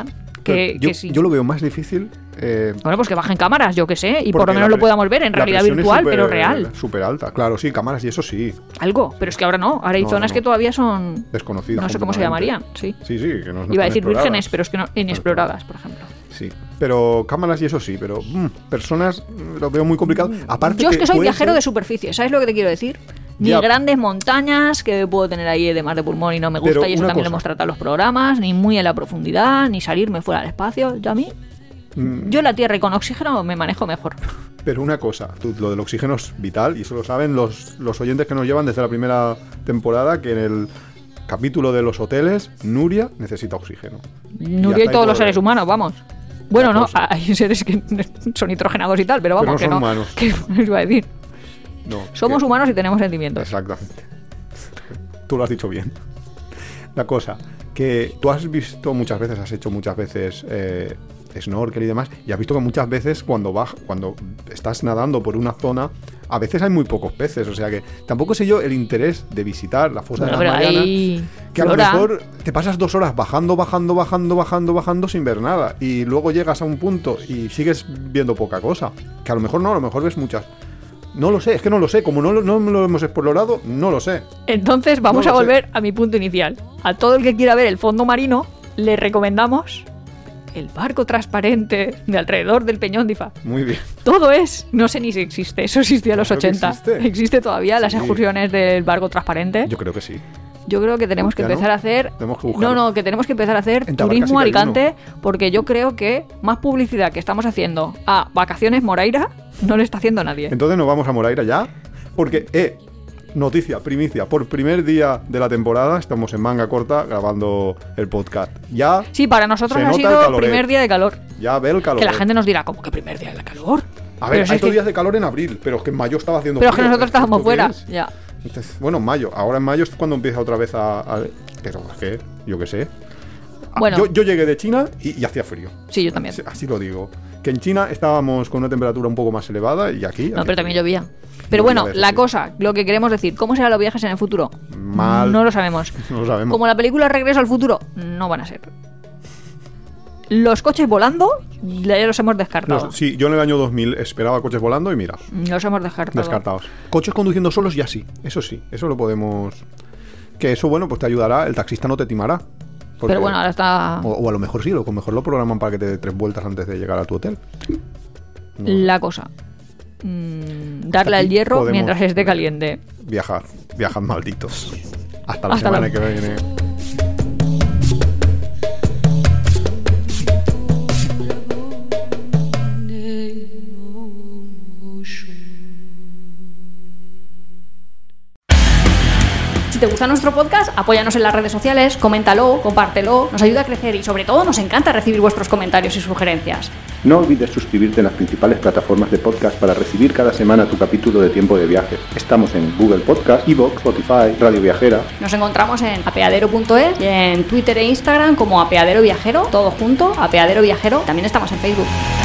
que sí. Yo lo veo más difícil. Bueno, pues que bajen cámaras, yo qué sé, y por lo porque menos lo podamos ver en realidad virtual, pero real. Súper alta, claro, sí, cámaras y eso sí. Algo, pero es que ahora no. Ahora hay zonas que todavía son desconocidas. No sé cómo se llamarían, sí. Sí, que no iba a decir vírgenes, pero es que no, inexploradas, por ejemplo. Sí, pero cámaras y eso sí, pero personas lo veo muy complicado. Aparte yo es que soy viajero de superficie, ¿sabes lo que te quiero decir? Ni grandes montañas que puedo tener ahí de mar de pulmón y no me gusta, pero y eso también lo hemos tratado en los programas, ni muy en la profundidad, ni salirme fuera del espacio. Yo a mí, yo en la Tierra y con oxígeno me manejo mejor. Pero una cosa, lo del oxígeno es vital y eso lo saben los oyentes que nos llevan desde la primera temporada, que en el capítulo de los hoteles, Nuria necesita oxígeno. Nuria y todos los seres humanos, vamos. Bueno, no, hay seres que son nitrogenados y tal, pero vamos, pero no son humanos. ¿Qué iba a decir? No, somos humanos y tenemos sentimientos. Exactamente. Tú lo has dicho bien. La cosa, que tú has visto muchas veces, has hecho muchas veces snorkel y demás, y has visto que muchas veces cuando estás nadando por una zona, a veces hay muy pocos peces, o sea que tampoco sé yo el interés de visitar la fosa de las Marianas, que a lo mejor te pasas 2 horas bajando sin ver nada, y luego llegas a un punto y sigues viendo poca cosa, que a lo mejor no, a lo mejor ves muchas. No lo sé, es que no lo sé. Como no lo hemos explorado, no lo sé. Entonces vamos a volver a mi punto inicial. A todo el que quiera ver el fondo marino, le recomendamos el barco transparente de alrededor del Peñón de Ifá. Muy bien. Todo es... No sé ni si existe. Eso existía en los 80. ¿Existe todavía las excursiones del barco transparente? Yo creo que sí. Yo creo que tenemos que empezar a hacer... que tenemos que empezar a hacer turismo Alicante, porque yo creo que más publicidad que estamos haciendo a Vacaciones Moraira no le está haciendo nadie. Entonces nos vamos a Moraira ya, porque noticia, primicia, por primer día de la temporada estamos en manga corta grabando el podcast. Ya. Sí, para nosotros ha sido el primer día de calor. Ya ve el calor. Que la gente nos dirá, ¿cómo que primer día de calor? A ver, hay 2 días de calor en abril, pero es que en mayo estaba haciendo frío. Pero es que nosotros estábamos fuera, ya. Entonces, bueno, en mayo. Ahora en mayo es cuando empieza otra vez pero es que, yo qué sé. Bueno, yo llegué de China y hacía frío. Sí, yo también. Así lo digo. Que en China estábamos con una temperatura un poco más elevada y aquí... No, pero también llovía. Pero bueno, la cosa, lo que queremos decir, ¿cómo serán los viajes en el futuro? Mal. No lo sabemos. No lo sabemos. Como la película Regreso al Futuro, no van a ser. Los coches volando, ya los hemos descartado. Sí, yo en el año 2000 esperaba coches volando y mira. Los hemos descartado. Descartados. Coches conduciendo solos ya sí, eso lo podemos... Que eso, bueno, pues te ayudará, el taxista no te timará. Pero bueno, ahora está... O a lo mejor sí, a lo mejor lo programan para que te dé 3 vueltas antes de llegar a tu hotel. No. La cosa. Darle al hierro mientras esté caliente. Viajad malditos. Hasta la semana que viene. Si te gusta nuestro podcast, apóyanos en las redes sociales, coméntalo, compártelo, nos ayuda a crecer y sobre todo nos encanta recibir vuestros comentarios y sugerencias. No olvides suscribirte en las principales plataformas de podcast para recibir cada semana tu capítulo de Tiempo de Viaje. Estamos en Google Podcast, iVoox, Spotify, Radio Viajera. Nos encontramos en apeadero.es y en Twitter e Instagram como Apeadero Viajero, todo junto, Apeadero Viajero. También estamos en Facebook.